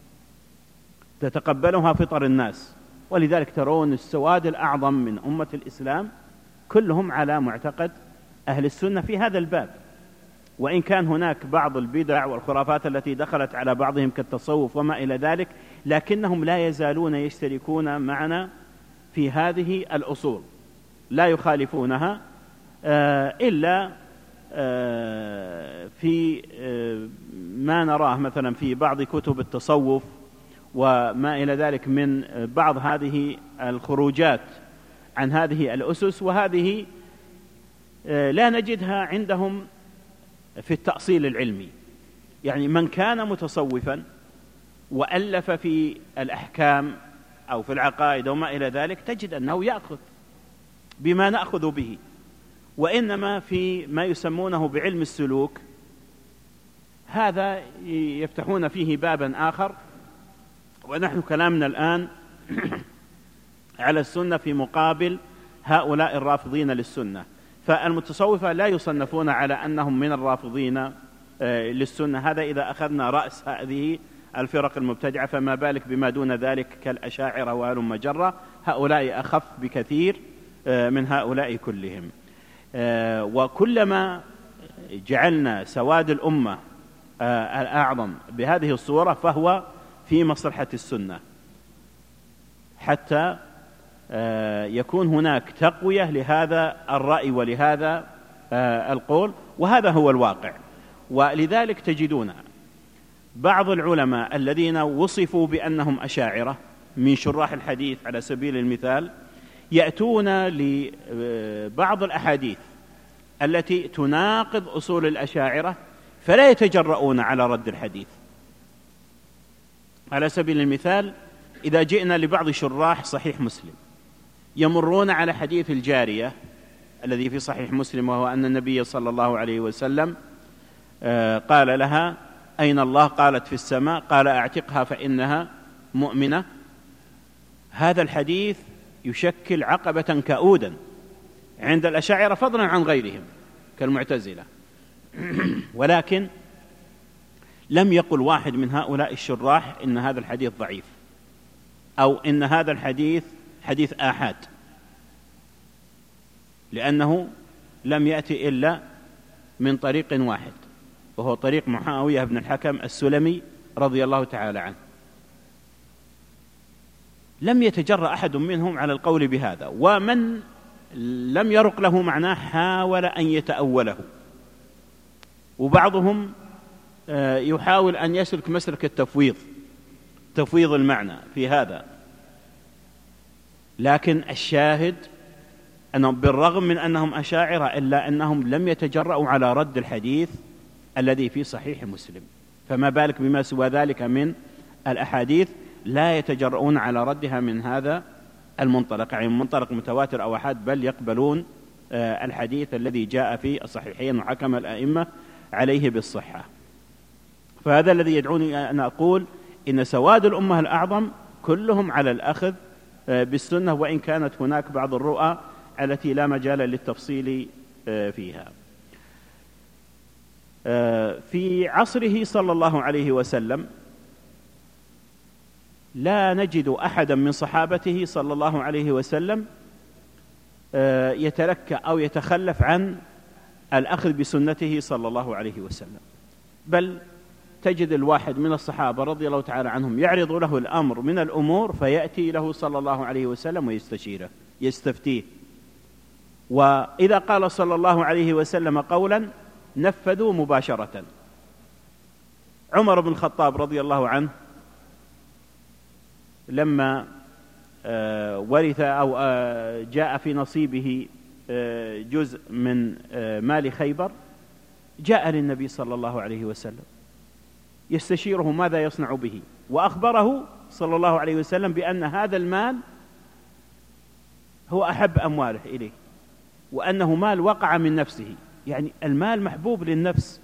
تتقبلها فطر الناس، ولذلك ترون السواد الأعظم من أمة الإسلام كلهم على معتقد أهل السنة في هذا الباب، وإن كان هناك بعض البدع والخرافات التي دخلت على بعضهم كالتصوف وما إلى ذلك، لكنهم لا يزالون يشتركون معنا في هذه الأصول، لا يخالفونها إلا في ما نراه مثلا في بعض كتب التصوف وما إلى ذلك من بعض هذه الخروجات عن هذه الأسس، وهذه لا نجدها عندهم في التأصيل العلمي. يعني من كان متصوفا وألف في الأحكام أو في العقائد وما إلى ذلك تجد أنه يأخذ بما نأخذ به، وإنما في ما يسمونه بعلم السلوك هذا يفتحون فيه بابا آخر، ونحن كلامنا الآن على السنة في مقابل هؤلاء الرافضين للسنة. فالمتصوفة لا يصنفون على أنهم من الرافضين للسنة، هذا إذا أخذنا رأس هذه الفرق المبتدعة، فما بالك بما دون ذلك كالأشاعرة وهلم جرة، هؤلاء أخف بكثير من هؤلاء كلهم. وكلما جعلنا سواد الأمة الأعظم بهذه الصورة فهو في مصلحة السنة، حتى يكون هناك تقوية لهذا الرأي ولهذا القول، وهذا هو الواقع. ولذلك تجدون بعض العلماء الذين وصفوا بأنهم أشاعرة من شراح الحديث على سبيل المثال يأتون لبعض الأحاديث التي تناقض أصول الأشاعرة فلا يتجرؤون على رد الحديث. على سبيل المثال إذا جئنا لبعض شراح صحيح مسلم يمرون على حديث الجارية الذي في صحيح مسلم، وهو أن النبي صلى الله عليه وسلم قال لها أين الله؟ قالت في السماء، قال أعتقها فإنها مؤمنة. هذا الحديث يشكل عقبة كؤودا عند الأشاعرة فضلا عن غيرهم كالمعتزلة، ولكن لم يقل واحد من هؤلاء الشراح إن هذا الحديث ضعيف أو إن هذا الحديث حديث آحاد، لأنه لم يأتي إلا من طريق واحد، وهو طريق معاوية بن الحكم السلمي رضي الله تعالى عنه. لم يتجرأ أحد منهم على القول بهذا، ومن لم يرق له معناه حاول أن يتأوله، وبعضهم يحاول أن يسلك مسلك التفويض، تفويض المعنى في هذا. لكن الشاهد أنهم بالرغم من أنهم أشاعرة إلا أنهم لم يتجرؤوا على رد الحديث الذي في صحيح مسلم، فما بالك بما سوى ذلك من الأحاديث لا يتجرؤون على ردها من هذا المنطلق، يعني منطلق متواتر أو أحد، بل يقبلون الحديث الذي جاء في الصحيحين وحكم الأئمة عليه بالصحة. فهذا الذي يدعوني أن أقول إن سواد الأمة الأعظم كلهم على الأخذ بالسنة، وإن كانت هناك بعض الرؤى التي لا مجال للتفصيل فيها. في عصره صلى الله عليه وسلم لا نجد أحدا من صحابته صلى الله عليه وسلم يتلكأ أو يتخلف عن الأخذ بسنته صلى الله عليه وسلم، بل تجد الواحد من الصحابة رضي الله تعالى عنهم يعرض له الأمر من الأمور فيأتي له صلى الله عليه وسلم ويستشيره يستفتيه، وإذا قال صلى الله عليه وسلم قولا نفذوا مباشرة. عمر بن الخطاب رضي الله عنه لما ورث أو جاء في نصيبه جزء من مال خيبر، جاء للنبي صلى الله عليه وسلم يستشيره ماذا يصنع به، وأخبره صلى الله عليه وسلم بأن هذا المال هو أحب أمواله إليه، وأنه مال وقع من نفسه، يعني المال محبوب للنفس.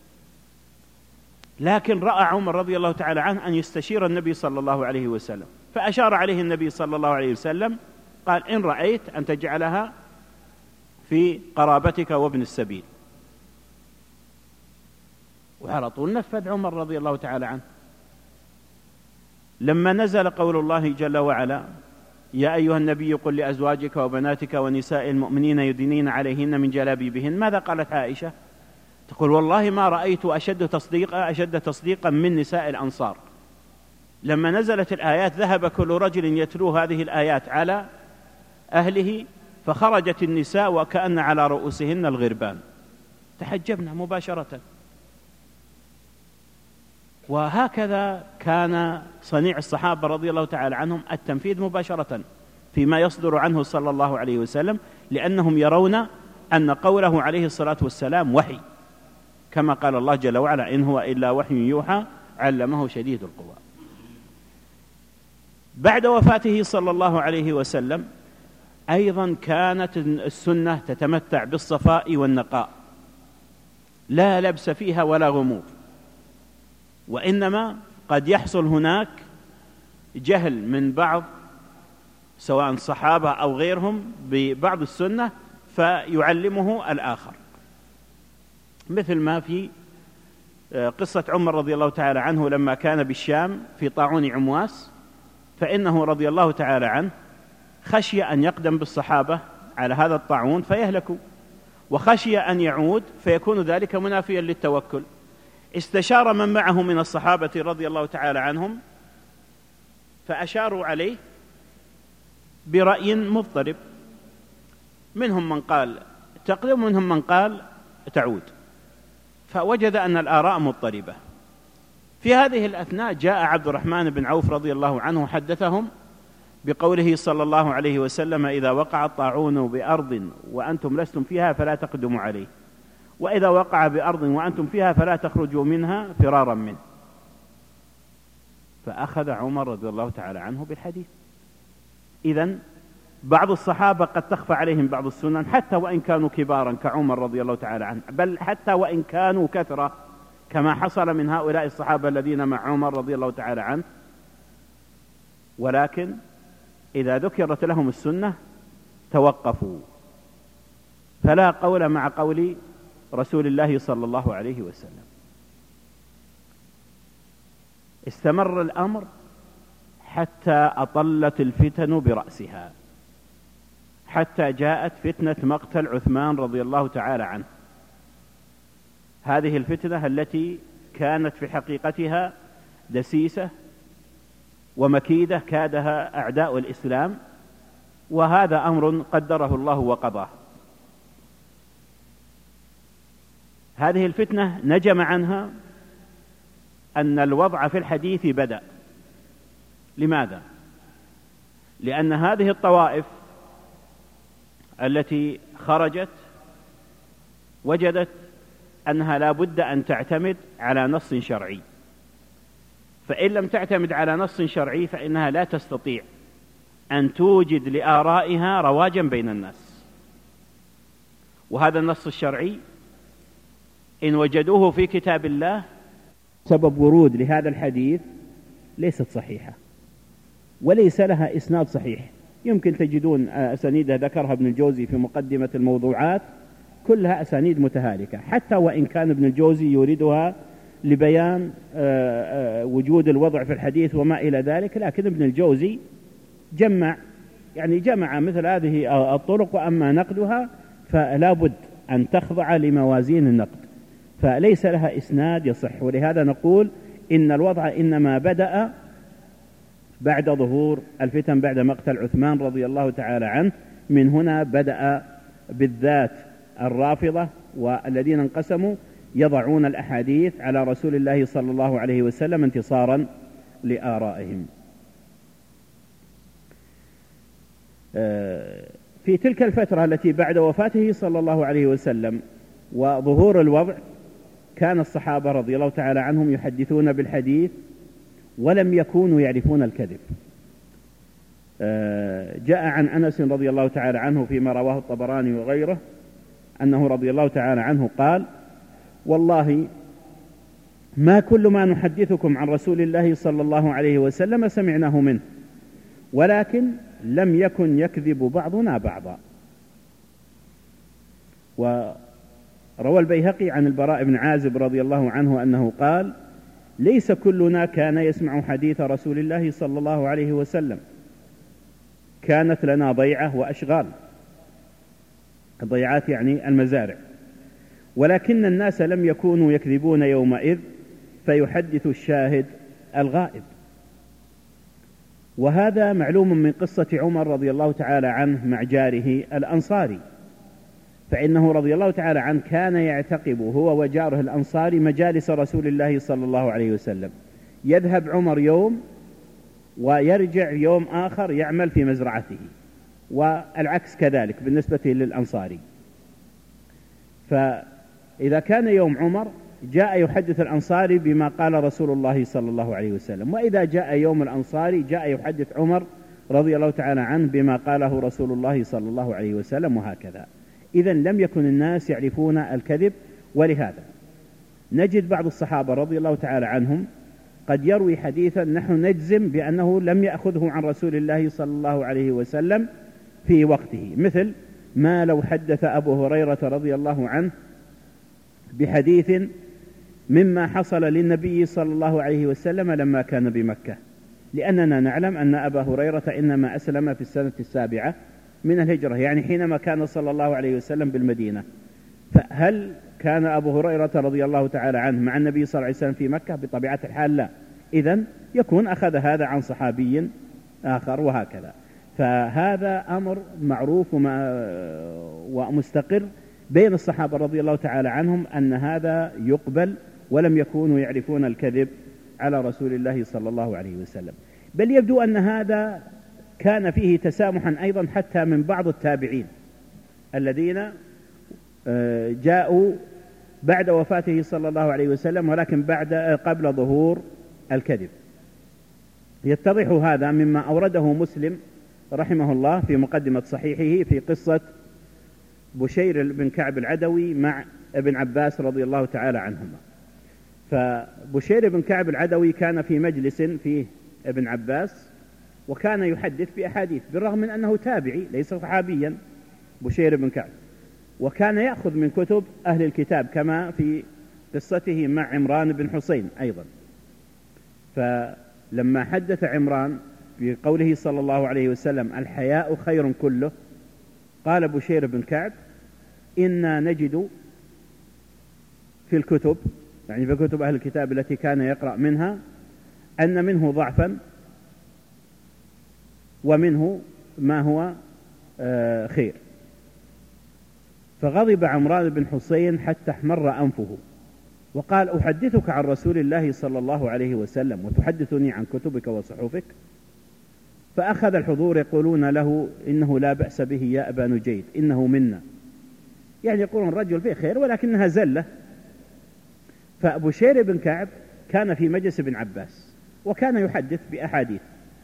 لكن رأى عمر رضي الله تعالى عنه أن يستشير النبي صلى الله عليه وسلم، فأشار عليه النبي صلى الله عليه وسلم قال: إن رأيت أن تجعلها في قرابتك وابن السبيل. وعلى طول نفذ عمر رضي الله تعالى عنه. لما نزل قول الله جل وعلا: يا أيها النبي قل لأزواجك وبناتك ونساء المؤمنين يدنين عليهن من جلابيبهن، ماذا قالت عائشة؟ تقول: والله ما رأيت أشد تصديقا أشد تصديقا من نساء الأنصار. لما نزلت الآيات ذهب كل رجل يتلو هذه الآيات على أهله، فخرجت النساء وكأن على رؤوسهن الغربان، تحجبنا مباشرة. وهكذا كان صنيع الصحابة رضي الله تعالى عنهم، التنفيذ مباشرة فيما يصدر عنه صلى الله عليه وسلم، لأنهم يرون أن قوله عليه الصلاة والسلام وحي، كما قال الله جل وعلا: إن هو إلا وحي يوحى علمه شديد القوى. بعد وفاته صلى الله عليه وسلم أيضا كانت السنة تتمتع بالصفاء والنقاء، لا لبس فيها ولا غموض، وإنما قد يحصل هناك جهل من بعض سواء صحابة أو غيرهم ببعض السنة فيعلمه الآخر، مثل ما في قصة عمر رضي الله تعالى عنه لما كان بالشام في طاعون عمواس، فإنه رضي الله تعالى عنه خشي أن يقدم بالصحابة على هذا الطاعون فيهلكوا، وخشي أن يعود فيكون ذلك منافيا للتوكل. استشار من معه من الصحابة رضي الله تعالى عنهم، فأشاروا عليه برأي مضطرب، منهم من قال تقدم ومنهم من قال تعود، فوجد أن الآراء مضطربة. في هذه الأثناء جاء عبد الرحمن بن عوف رضي الله عنه حدثهم بقوله صلى الله عليه وسلم: إذا وقع الطاعون بأرض وأنتم لستم فيها فلا تقدموا عليه، وإذا وقع بأرض وأنتم فيها فلا تخرجوا منها فرارا منه. فأخذ عمر رضي الله تعالى عنه بالحديث. إذن بعض الصحابة قد تخفى عليهم بعض السنن حتى وإن كانوا كبارا كعمر رضي الله تعالى عنه، بل حتى وإن كانوا كثرة كما حصل من هؤلاء الصحابة الذين مع عمر رضي الله تعالى عنه، ولكن إذا ذكرت لهم السنة توقفوا، فلا قول مع قول رسول الله صلى الله عليه وسلم. استمر الأمر حتى أطلت الفتن برأسها، حتى جاءت فتنة مقتل عثمان رضي الله تعالى عنه. هذه الفتنة التي كانت في حقيقتها دسيسة ومكيدة كادها أعداء الإسلام، وهذا أمر قدره الله وقضاه. هذه الفتنة نجم عنها أن الوضع في الحديث بدأ. لماذا؟ لأن هذه الطوائف التي خرجت وجدت أنها لا بد أن تعتمد على نص شرعي، فإن لم تعتمد على نص شرعي فإنها لا تستطيع أن توجد لآرائها رواجا بين الناس. وهذا النص الشرعي إن وجدوه في كتاب الله سبب ورود لهذا الحديث ليست صحيحة وليس لها إسناد صحيح. يمكن تجدون أسانيد ذكرها ابن الجوزي في مقدمة الموضوعات كلها أسانيد متهالكة، حتى وإن كان ابن الجوزي يريدها لبيان وجود الوضع في الحديث وما إلى ذلك، لكن ابن الجوزي جمع يعني جمع مثل هذه الطرق، وأما نقدها فلا بد أن تخضع لموازين النقد، فليس لها إسناد يصح. ولهذا نقول إن الوضع إنما بدأ بعد ظهور الفتن بعد مقتل عثمان رضي الله تعالى عنه. من هنا بدأ بالذات الرافضة والذين انقسموا يضعون الأحاديث على رسول الله صلى الله عليه وسلم انتصارا لآرائهم. في تلك الفترة التي بعد وفاته صلى الله عليه وسلم وظهور الوضع، كان الصحابة رضي الله تعالى عنهم يحدثون بالحديث ولم يكونوا يعرفون الكذب. جاء عن أنس رضي الله تعالى عنه فيما رواه الطبراني وغيره أنه رضي الله تعالى عنه قال: والله ما كل ما نحدثكم عن رسول الله صلى الله عليه وسلم سمعناه منه، ولكن لم يكن يكذب بعضنا بعضا. وروى البيهقي عن البراء بن عازب رضي الله عنه أنه قال: ليس كلنا كان يسمع حديث رسول الله صلى الله عليه وسلم، كانت لنا ضيعة وأشغال. الضيعات يعني المزارع، ولكن الناس لم يكونوا يكذبون يومئذ فيحدث الشاهد الغائب. وهذا معلوم من قصة عمر رضي الله تعالى عنه مع جاره الأنصاري، فإنه رضي الله تعالى عنه كان يعتقب هو وجاره الأنصاري مجالس رسول الله صلى الله عليه وسلم، يذهب عمر يوم ويرجع يوم آخر يعمل في مزرعته، والعكس كذلك بالنسبة للأنصاري. فإذا كان يوم عمر جاء يحدث الأنصاري بما قال رسول الله صلى الله عليه وسلم، وإذا جاء يوم الأنصاري جاء يحدث عمر رضي الله تعالى عنه بما قاله رسول الله صلى الله عليه وسلم، وهكذا. إذن لم يكن الناس يعرفون الكذب، ولهذا نجد بعض الصحابة رضي الله تعالى عنهم قد يروي حديثا نحن نجزم بأنه لم يأخذه عن رسول الله صلى الله عليه وسلم في وقته، مثل ما لو حدث أبو هريرة رضي الله عنه بحديث مما حصل للنبي صلى الله عليه وسلم لما كان بمكة، لأننا نعلم أن أبا هريرة إنما أسلم في السنة السابعة من الهجرة، يعني حينما كان صلى الله عليه وسلم بالمدينة. فهل كان أبو هريرة رضي الله تعالى عنه مع النبي صلى الله عليه وسلم في مكة؟ بطبيعة الحال لا. إذن يكون أخذ هذا عن صحابي آخر، وهكذا. فهذا أمر معروف ومستقر بين الصحابة رضي الله تعالى عنهم أن هذا يقبل، ولم يكونوا يعرفون الكذب على رسول الله صلى الله عليه وسلم. بل يبدو أن هذا كان فيه تسامحا أيضا حتى من بعض التابعين الذين جاءوا بعد وفاته صلى الله عليه وسلم، ولكن بعد قبل ظهور الكذب. يتضح هذا مما أورده مسلم رحمه الله في مقدمة صحيحه في قصة بشير بن كعب العدوي مع ابن عباس رضي الله تعالى عنهما. فبشير بن كعب العدوي كان في مجلس فيه ابن عباس، وكان يحدث بأحاديث بالرغم من أنه تابعي ليس صحابيا بشير بن كعب، وكان يأخذ من كتب أهل الكتاب كما في قصته مع عمران بن حسين أيضا. فلما حدث عمران بقوله صلى الله عليه وسلم الحياء خير كله، قال بشير بن كعب إنا نجد في الكتب، يعني في كتب أهل الكتاب التي كان يقرأ منها، أن منه ضعفا ومنه ما هو خير. فغضب عمران بن حسين حتى احمر أنفه وقال أحدثك عن رسول الله صلى الله عليه وسلم وتحدثني عن كتبك وصحفك؟ فأخذ الحضور يقولون له إنه لا بأس به يا أبا نجيد إنه منا، يعني يقولون الرجل فيه خير ولكنها زلة. فبشير بن كعب كان في مجلس ابن عباس وكان يحدث بأحاديث،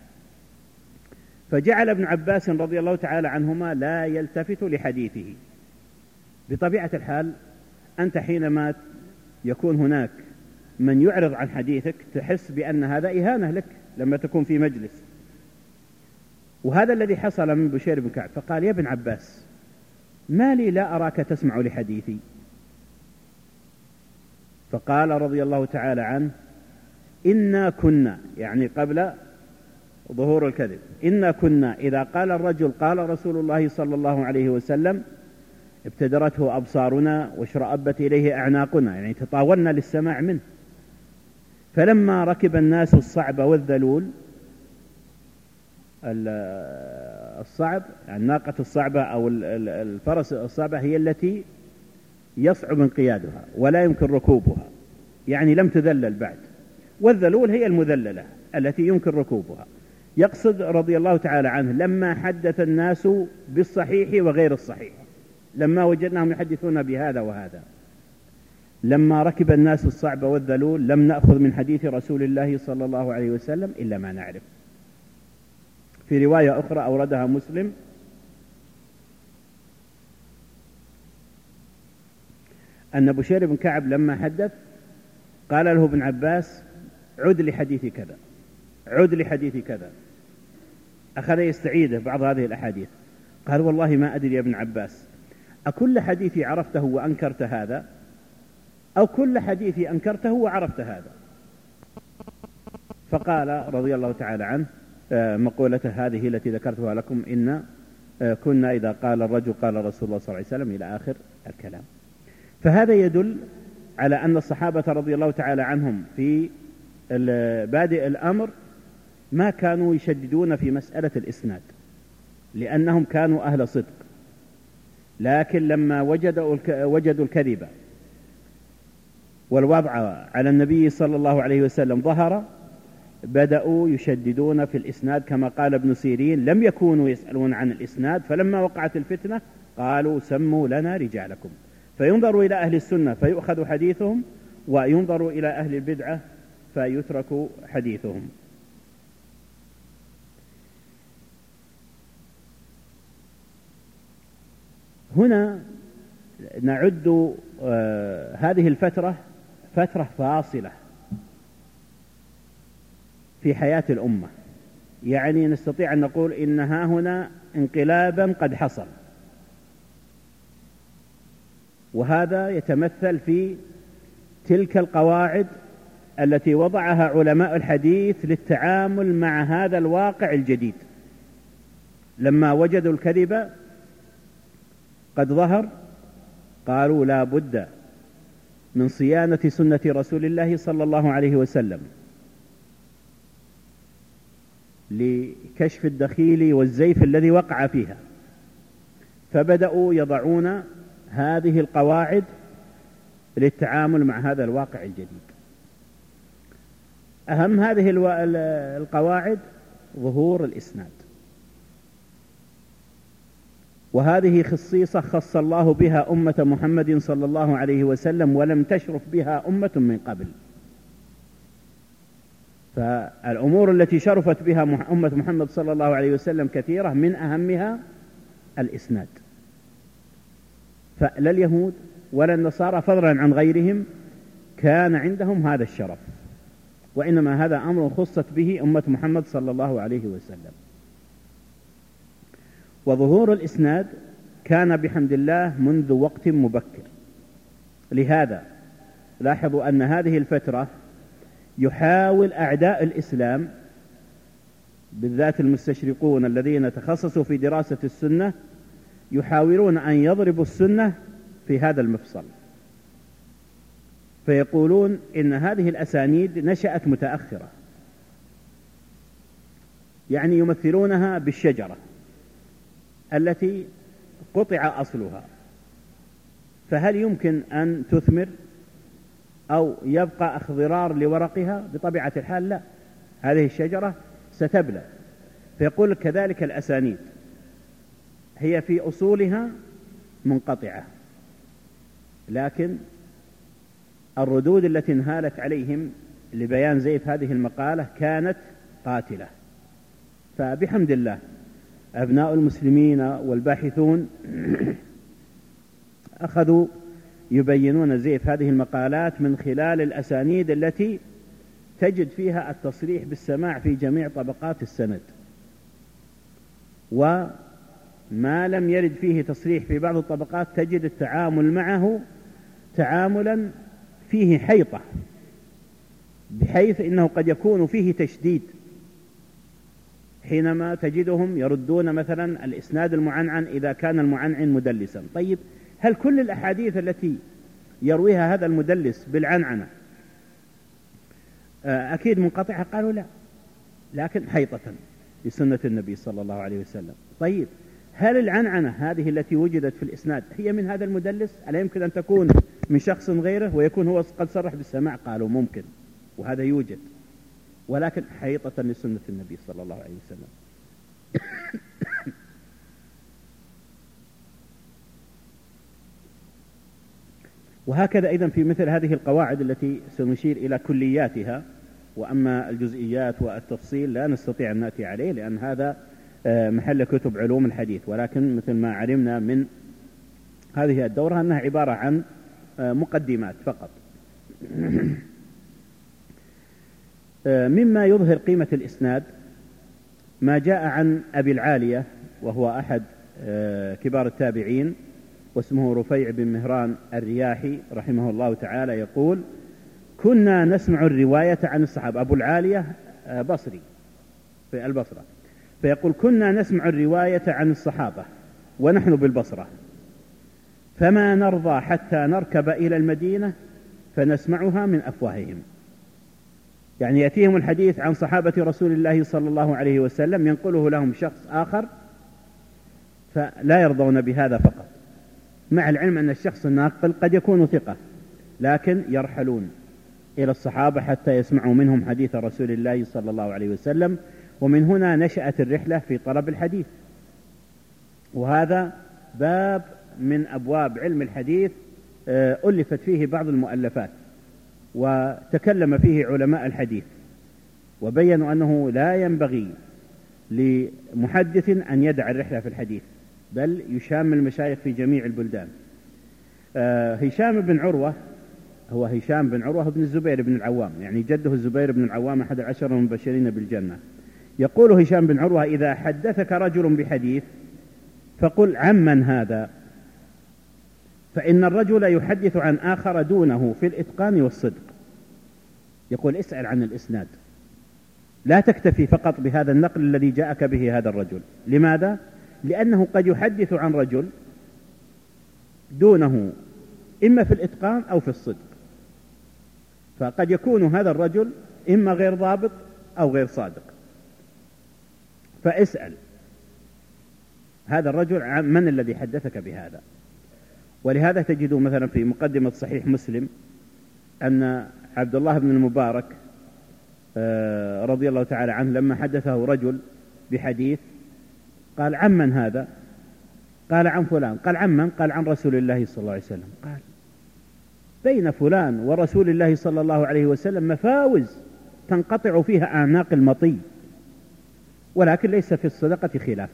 فجعل ابن عباس رضي الله تعالى عنهما لا يلتفت لحديثه. بطبيعة الحال أنت حينما يكون هناك من يعرض عن حديثك تحس بأن هذا إهانة لك لما تكون في مجلس، وهذا الذي حصل من بشير بن كعب. فقال يا ابن عباس ما لي لا أراك تسمع لحديثي؟ فقال رضي الله تعالى عنه إنا كنا، يعني قبل ظهور الكذب، إنا كنا إذا قال الرجل قال رسول الله صلى الله عليه وسلم ابتدرته أبصارنا واشرأبت إليه أعناقنا، يعني تطاولنا للسماع منه. فلما ركب الناس الصعب والذلول، الصعب يعني الناقة الصعبة أو الفرس الصعبة هي التي يصعب انقيادها ولا يمكن ركوبها، يعني لم تذلل بعد، والذلول هي المذللة التي يمكن ركوبها. يقصد رضي الله تعالى عنه لما حدث الناس بالصحيح وغير الصحيح، لما وجدناهم يحدثون بهذا وهذا، لما ركب الناس الصعب والذلول لم نأخذ من حديث رسول الله صلى الله عليه وسلم إلا ما نعرف. في رواية أخرى أوردها مسلم أن بشير بن كعب لما حدث قال له ابن عباس عد لحديث كذا، عد لحديث كذا، أخذ يستعيده بعض هذه الأحاديث. قال والله ما أدري يا ابن عباس، أكل حديثي عرفته وأنكرت هذا، أو كل حديثي أنكرته وعرفت هذا؟ فقال رضي الله تعالى عنه مقولته هذه التي ذكرتها لكم، إن كنا إذا قال الرجل قال رسول الله صلى الله عليه وسلم إلى آخر الكلام. فهذا يدل على أن الصحابة رضي الله تعالى عنهم في بادئ الأمر ما كانوا يشددون في مسألة الإسناد، لأنهم كانوا أهل صدق، لكن لما وجدوا وجدوا الكذب والوضع على النبي صلى الله عليه وسلم ظهر، بدأوا يشددون في الإسناد، كما قال ابن سيرين لم يكونوا يسألون عن الإسناد، فلما وقعت الفتنة قالوا سموا لنا رجالكم، فينظر إلى أهل السنة فيؤخذ حديثهم، وينظر إلى أهل البدعة فيترك حديثهم. هنا نعد آه هذه الفترة فترة فاصلة في حياة الأمة، يعني نستطيع أن نقول إنها هنا انقلابا قد حصل، وهذا يتمثل في تلك القواعد التي وضعها علماء الحديث للتعامل مع هذا الواقع الجديد. لما وجدوا الكذب قد ظهر قالوا لا بد من صيانة سنة رسول الله صلى الله عليه وسلم لكشف الدخيل والزيف الذي وقع فيها، فبدأوا يضعون هذه القواعد للتعامل مع هذا الواقع الجديد. أهم هذه القواعد ظهور الإسناد، وهذه خصيصة خص الله بها أمة محمد صلى الله عليه وسلم ولم تشرف بها أمة من قبل. فالأمور التي شرفت بها أمة محمد صلى الله عليه وسلم كثيرة، من أهمها الإسناد. فلا اليهود ولا النصارى فضلا عن غيرهم كان عندهم هذا الشرف، وإنما هذا أمر خصت به أمة محمد صلى الله عليه وسلم. وظهور الإسناد كان بحمد الله منذ وقت مبكر، لهذا لاحظوا أن هذه الفترة يحاول أعداء الإسلام بالذات المستشرقون الذين تخصصوا في دراسة السنة يحاولون أن يضربوا السنة في هذا المفصل، فيقولون إن هذه الأسانيد نشأت متأخرة، يعني يمثلونها بالشجرة التي قطع أصلها، فهل يمكن أن تثمر أو يبقى اخضرار لورقها؟ بطبيعة الحال لا، هذه الشجرة ستبلى. فيقول كذلك الأسانيد هي في أصولها منقطعة، لكن الردود التي انهالت عليهم لبيان زيف هذه المقالة كانت قاتلة. فبحمد الله أبناء المسلمين والباحثون أخذوا يبينون زيف هذه المقالات من خلال الأسانيد التي تجد فيها التصريح بالسماع في جميع طبقات السند، وما لم يرد فيه تصريح في بعض الطبقات تجد التعامل معه تعاملا فيه حيطة، بحيث إنه قد يكون فيه تشديد حينما تجدهم يردون مثلا الإسناد المعنعن إذا كان المعنعن مدلسا. طيب هل كل الأحاديث التي يرويها هذا المدلس بالعنعنة أكيد منقطعة؟ قالوا لا، لكن حيطة لسنة النبي صلى الله عليه وسلم. طيب هل العنعنة هذه التي وجدت في الإسناد هي من هذا المدلس؟ ألا يمكن أن تكون من شخص غيره ويكون هو قد صرح بالسماع؟ قالوا ممكن، وهذا يوجد. ولكن حيطة لسنة النبي صلى الله عليه وسلم. وهكذا أيضا في مثل هذه القواعد التي سنشير إلى كلياتها، وأما الجزئيات والتفصيل لا نستطيع أن نأتي عليه لأن هذا محل كتب علوم الحديث، ولكن مثل ما علمنا من هذه الدورة أنها عبارة عن مقدمات فقط. مما يظهر قيمة الإسناد ما جاء عن أبي العالية وهو أحد كبار التابعين واسمه رفيع بن مهران الرياحي رحمه الله تعالى، يقول: كنا نسمع الرواية عن الصحابة. أبو العالية بصري في البصرة، فيقول: كنا نسمع الرواية عن الصحابة ونحن بالبصرة، فما نرضى حتى نركب إلى المدينة فنسمعها من أفواههم. يعني يأتيهم الحديث عن صحابة رسول الله صلى الله عليه وسلم ينقله لهم شخص آخر فلا يرضون بهذا فقط، مع العلم أن الشخص الناقل قد يكون ثقة، لكن يرحلون إلى الصحابة حتى يسمعوا منهم حديث رسول الله صلى الله عليه وسلم. ومن هنا نشأت الرحلة في طلب الحديث، وهذا باب من أبواب علم الحديث ألفت فيه بعض المؤلفات وتكلم فيه علماء الحديث، وبينوا أنه لا ينبغي لمحدث أن يدع الرحلة في الحديث، بل يشام المشايخ في جميع البلدان. آه هشام بن عروة هو هشام بن عروة بن الزبير بن العوام، يعني جده الزبير بن العوام أحد العشر المبشرين بالجنة. يقول هشام بن عروة: إذا حدثك رجل بحديث فقل عمن هذا، فإن الرجل يحدث عن آخر دونه في الإتقان والصدق. يقول: اسأل عن الإسناد، لا تكتفي فقط بهذا النقل الذي جاءك به هذا الرجل. لماذا؟ لأنه قد يحدث عن رجل دونه إما في الإتقان أو في الصدق، فقد يكون هذا الرجل إما غير ضابط أو غير صادق، فاسأل هذا الرجل من الذي حدثك بهذا. ولهذا تجد مثلا في مقدمة صحيح مسلم أن عبد الله بن المبارك رضي الله تعالى عنه لما حدثه رجل بحديث قال: عمن هذا؟ قال: عن فلان. قال: عمن؟ قال: عن رسول الله صلى الله عليه وسلم. قال: بين فلان ورسول الله صلى الله عليه وسلم مفاوز تنقطع فيها أعناق المطي، ولكن ليس في الصدقة خلاف.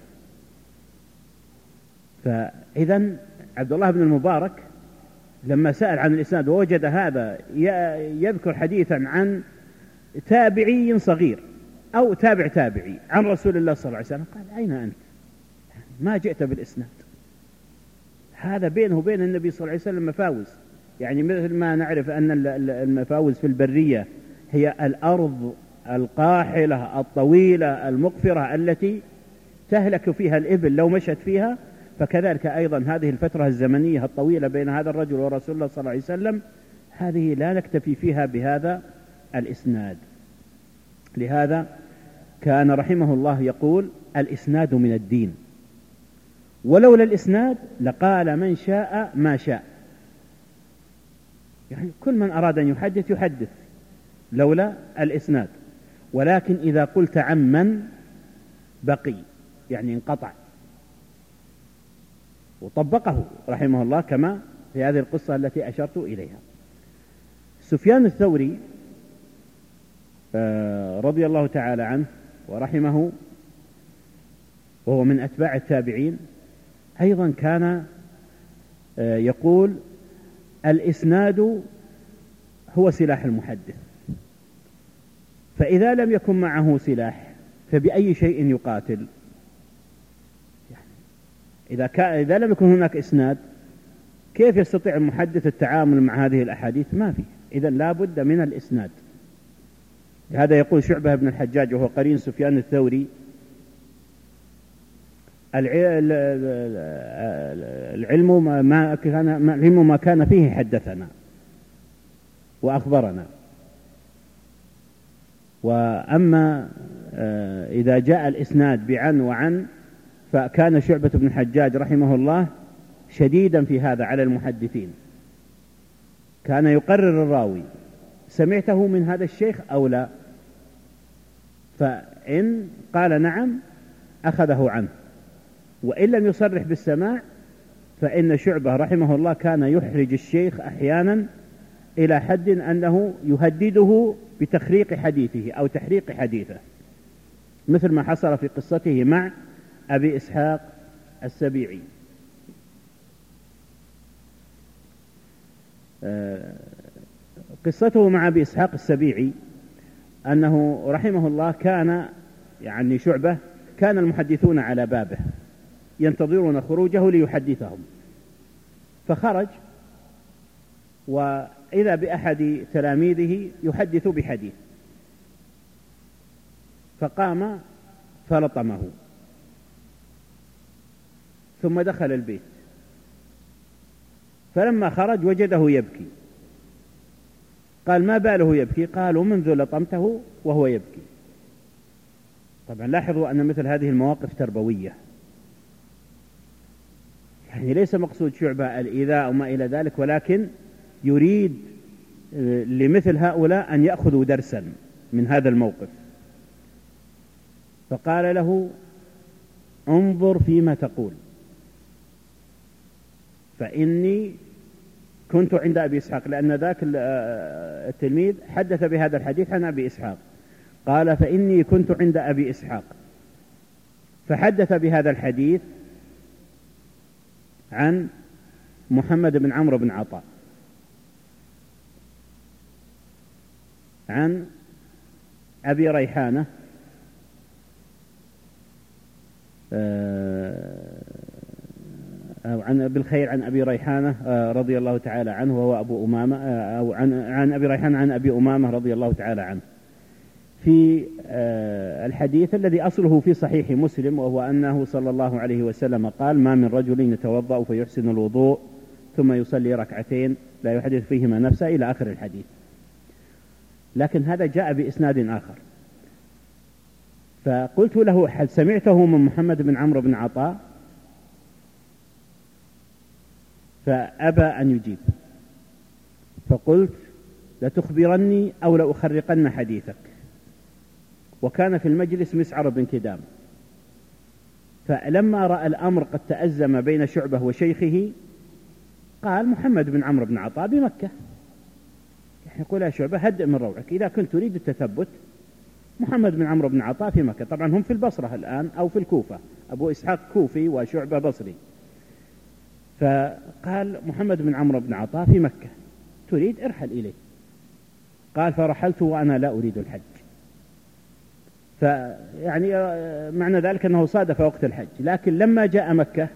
فإذا عبد الله بن المبارك لما سأل عن الإسناد ووجد هذا يذكر حديثا عن تابعي صغير أو تابع تابعي عن رسول الله صلى الله عليه وسلم، قال: أين أنت؟ ما جئت بالإسناد، هذا بينه وبين النبي صلى الله عليه وسلم مفاوز. يعني مثل ما نعرف أن المفاوز في البرية هي الأرض القاحلة الطويلة المقفرة التي تهلك فيها الإبل لو مشت فيها، فكذلك أيضا هذه الفترة الزمنية الطويلة بين هذا الرجل ورسول الله صلى الله عليه وسلم هذه لا نكتفي فيها بهذا الإسناد. لهذا كان رحمه الله يقول: الإسناد من الدين، ولولا الإسناد لقال من شاء ما شاء. يعني كل من أراد أن يحدث يحدث لولا الإسناد، ولكن إذا قلت عمن بقي يعني انقطع. وطبقه رحمه الله كما في هذه القصة التي أشرت إليها. سفيان الثوري رضي الله تعالى عنه ورحمه وهو من أتباع التابعين أيضا كان يقول: الإسناد هو سلاح المحدث، فإذا لم يكن معه سلاح فبأي شيء يقاتل؟ يعني إذا, كان إذا لم يكن هناك إسناد كيف يستطيع المحدث التعامل مع هذه الأحاديث؟ ما في. إذن لا بد من الإسناد. هذا يقول شعبة بن الحجاج وهو قرين سفيان الثوري: العلم ما كان, العلم ما كان فيه حدثنا وأخبرنا، وأما إذا جاء الإسناد بعن وعن فكان شعبة بن الحجاج رحمه الله شديدا في هذا على المحدثين، كان يقرر الراوي: سمعته من هذا الشيخ أو لا؟ فإن قال نعم أخذه عنه، وإن لم يصرح بالسماع فإن شعبة رحمه الله كان يحرج الشيخ أحيانا إلى حد أنه يهدده بتخريق حديثه أو تحريق حديثه، مثل ما حصل في قصته مع أبي إسحاق السبيعي. قصته مع أبي إسحاق السبيعي أنه رحمه الله كان يعني شعبة كان المحدثون على بابه ينتظرون خروجه ليحدثهم، فخرج وإذا بأحد تلاميذه يحدث بحديث، فقام فلطمه ثم دخل البيت، فلما خرج وجده يبكي، قال ما باله يبكي؟ قالوا منذ لطمته وهو يبكي. طبعا لاحظوا أن مثل هذه المواقف تربوية، يعني ليس مقصود شعبة الإيذاء وما إلى ذلك، ولكن يريد لمثل هؤلاء أن يأخذوا درسا من هذا الموقف، فقال له انظر فيما تقول، فإني كنت عند أبي إسحاق، لأن ذاك التلميذ حدث بهذا الحديث عن أبي إسحاق، قال فإني كنت عند أبي إسحاق فحدث بهذا الحديث عن محمد بن عمرو بن عطاء عن أبي ريحانة أو عن بالخير عن أبي ريحانة رضي الله تعالى عنه وهو أبو أمامة، أو عن عن أبي ريحانة عن أبي أمامة رضي الله تعالى عنه، في الحديث الذي أصله في صحيح مسلم، وهو أنه صلى الله عليه وسلم قال ما من رجل يتوضأ فيحسن الوضوء ثم يصلي ركعتين لا يحدث فيهما نفسه إلى آخر الحديث. لكن هذا جاء بإسناد آخر، فقلت له هل سمعته من محمد بن عمرو بن عطاء؟ فأبى أن يجيب، فقلت لتخبرني أو لأخرقن حديثك. وكان في المجلس مسعر بن كدام، فلما رأى الأمر قد تأزم بين شعبة وشيخه قال محمد بن عمرو بن عطاء بمكة. يقول يا شعبة هدئ من روعك، إذا كنت تريد التثبت محمد بن عمرو بن عطاء في مكة. طبعا هم في البصرة الآن أو في الكوفة، أبو إسحاق كوفي وشعبة بصري، فقال محمد بن عمرو بن عطاء في مكة، تريد ارحل إليه. قال فرحلت وأنا لا أريد الحج. فيعني معنى ذلك أنه صادف وقت الحج، لكن لما جاء مكة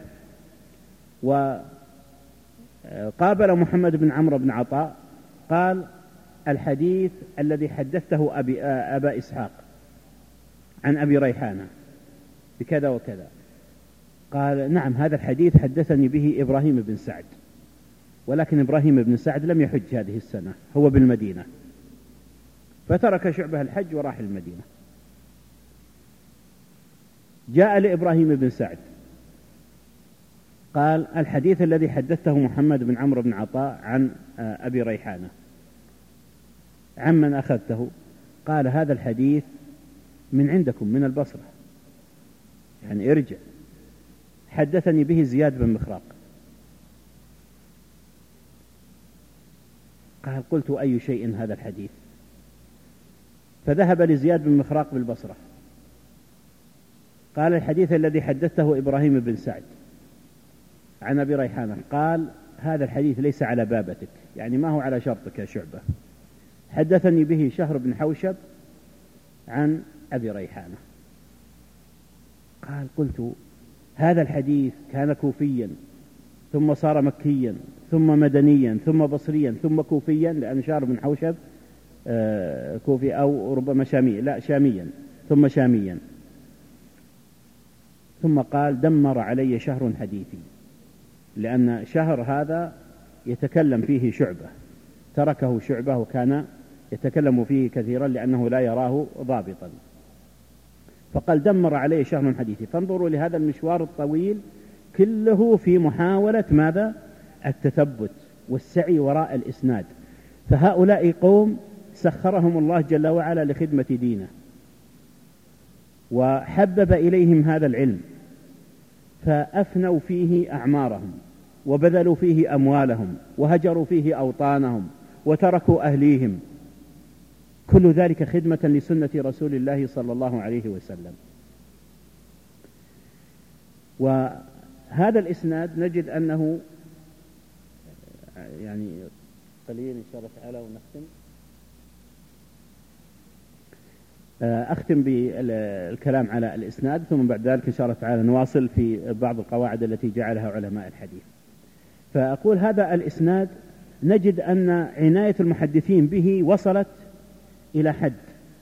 وقابل محمد بن عمرو بن عطاء قال الحديث الذي حدثته أبي أبا إسحاق عن أبي ريحانة بكذا وكذا، قال نعم هذا الحديث حدثني به إبراهيم بن سعد، ولكن إبراهيم بن سعد لم يحج هذه السنة، هو بالمدينة، فترك شعبة الحج وراح المدينة. جاء لإبراهيم بن سعد قال الحديث الذي حدثته محمد بن عمرو بن عطاء عن أبي ريحانة عمن أخذته؟ قال هذا الحديث من عندكم من البصرة، يعني ارجع، حدثني به زياد بن مخراق. قال قلت أي شيء هذا الحديث؟ فذهب لزياد بن مخراق بالبصرة قال الحديث الذي حدثته إبراهيم بن سعد عن أبي ريحانة، قال هذا الحديث ليس على بابتك، يعني ما هو على شرطك يا شعبة، حدثني به شهر بن حوشب عن أبي ريحانة. قال قلت هذا الحديث كان كوفيا ثم صار مكيا ثم مدنيا ثم بصريا ثم كوفيا، لأن شهر بن حوشب كوفي أو ربما شامي، لا شاميا ثم شاميا. ثم قال دمر علي شهر حديثي، لأن شهر هذا يتكلم فيه شعبة، تركه شعبة وكان يتكلم فيه كثيرا لأنه لا يراه ضابطا، فقال دمر علي شهر حديثي. فانظروا لهذا المشوار الطويل كله في محاولة ماذا؟ التثبت والسعي وراء الإسناد. فهؤلاء قوم سخرهم الله جل وعلا لخدمة دينه، وحبب إليهم هذا العلم فأفنوا فيه أعمارهم وبذلوا فيه أموالهم وهجروا فيه أوطانهم وتركوا أهليهم، كل ذلك خدمة لسنة رسول الله صلى الله عليه وسلم. وهذا الإسناد نجد أنه يعني قليل إن شاء الله تعالى ونختم. أختم بالكلام على الإسناد، ثم بعد ذلك إن شاء الله تعالى نواصل في بعض القواعد التي جعلها علماء الحديث. فأقول هذا الإسناد نجد أن عناية المحدثين به وصلت إلى حد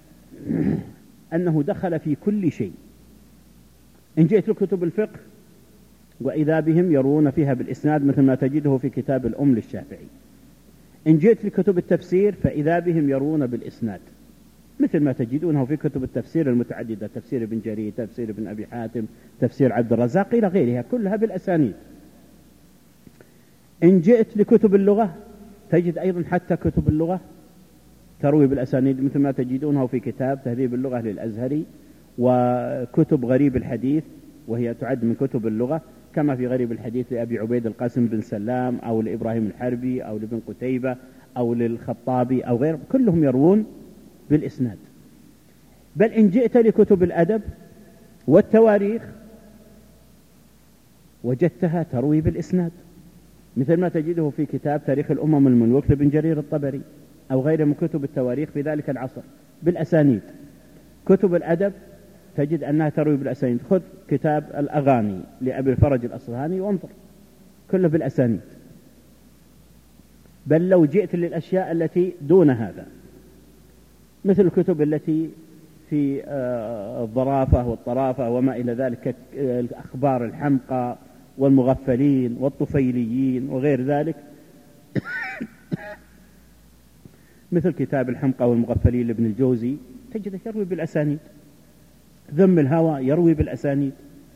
أنه دخل في كل شيء. إن جئت لكتب الفقه وإذا بهم يروون فيها بالإسناد مثل ما تجده في كتاب الأم للشافعي. إن جئت لكتب التفسير فإذا بهم يروون بالإسناد مثل ما تجدونه في كتب التفسير المتعددة، تفسير ابن جرير، تفسير ابن أبي حاتم، تفسير عبد الرزاق إلى غيرها، كلها بالأسانيد. إن جئت لكتب اللغة تجد أيضا حتى كتب اللغة تروي بالأسانيد مثل ما تجدونه في كتاب تهذيب اللغة للأزهري، وكتب غريب الحديث وهي تعد من كتب اللغة، كما في غريب الحديث لأبي عبيد القاسم بن سلام أو لإبراهيم الحربي أو لابن قتيبة أو للخطابي أو غير، كلهم يروون بالإسناد. بل إن جئت لكتب الأدب والتواريخ وجدتها تروي بالإسناد مثل ما تجده في كتاب تاريخ الأمم الملوك لابن جرير الطبري أو غيره من كتب التواريخ في ذلك العصر بالأسانيد. كتب الأدب تجد أنها تروي بالأسانيد، خذ كتاب الأغاني لأبي الفرج الأصفهاني وانظر كله بالأسانيد. بل لو جئت للأشياء التي دون هذا مثل الكتب التي في الظرافة والطرافة وما إلى ذلك، الأخبار الحمقى والمغفلين والطفيليين وغير ذلك مثل كتاب الحمقى والمغفلين لابن الجوزي تجده يروي بالأسانيد. ذم الهوى يروي بالأسانيد،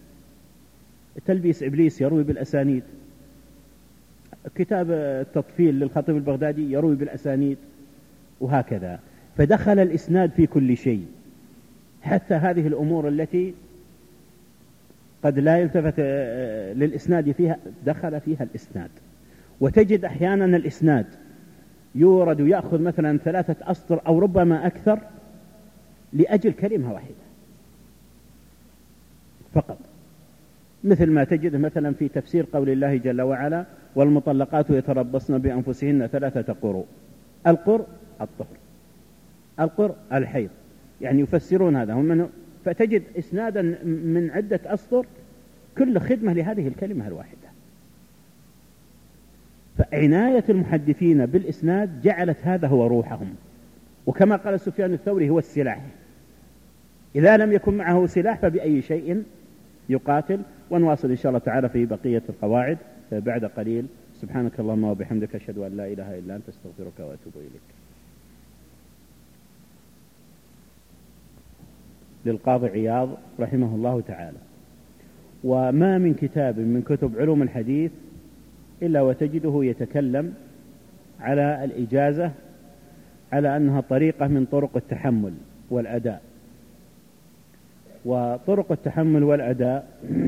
تلبيس إبليس يروي بالأسانيد، كتاب التطفيل للخطيب البغدادي يروي بالأسانيد، وهكذا. فدخل الإسناد في كل شيء، حتى هذه الأمور التي قد لا يلتفت للإسناد فيها دخل فيها الإسناد. وتجد أحيانا الإسناد يورد يأخذ مثلا ثلاثة أسطر أو ربما أكثر لأجل كلمة واحدة فقط، مثل ما تجد مثلا في تفسير قول الله جل وعلا والمطلقات يتربصن بأنفسهن ثلاثة قروء. القر الطهر، القر الحيض، يعني يفسرون هذا هم. فتجد إسنادا من عدة أسطر كل خدمة لهذه الكلمة الواحدة. فعناية المحدثين بالإسناد جعلت هذا هو روحهم، وكما قال سفيان الثوري هو السلاح، إذا لم يكن معه سلاح فبأي شيء يقاتل. ونواصل إن شاء الله تعالى في بقية القواعد بعد قليل. سبحانك اللهم وبحمدك أشهد أن لا إله إلا أنت أستغفرك وأتوب إليك. للقاضي عياض رحمه الله تعالى: وما من كتاب من كتب علوم الحديث إلا وتجده يتكلم على الإجازة على أنها طريقة من طرق التحمل والأداء. وطرق التحمل والأداء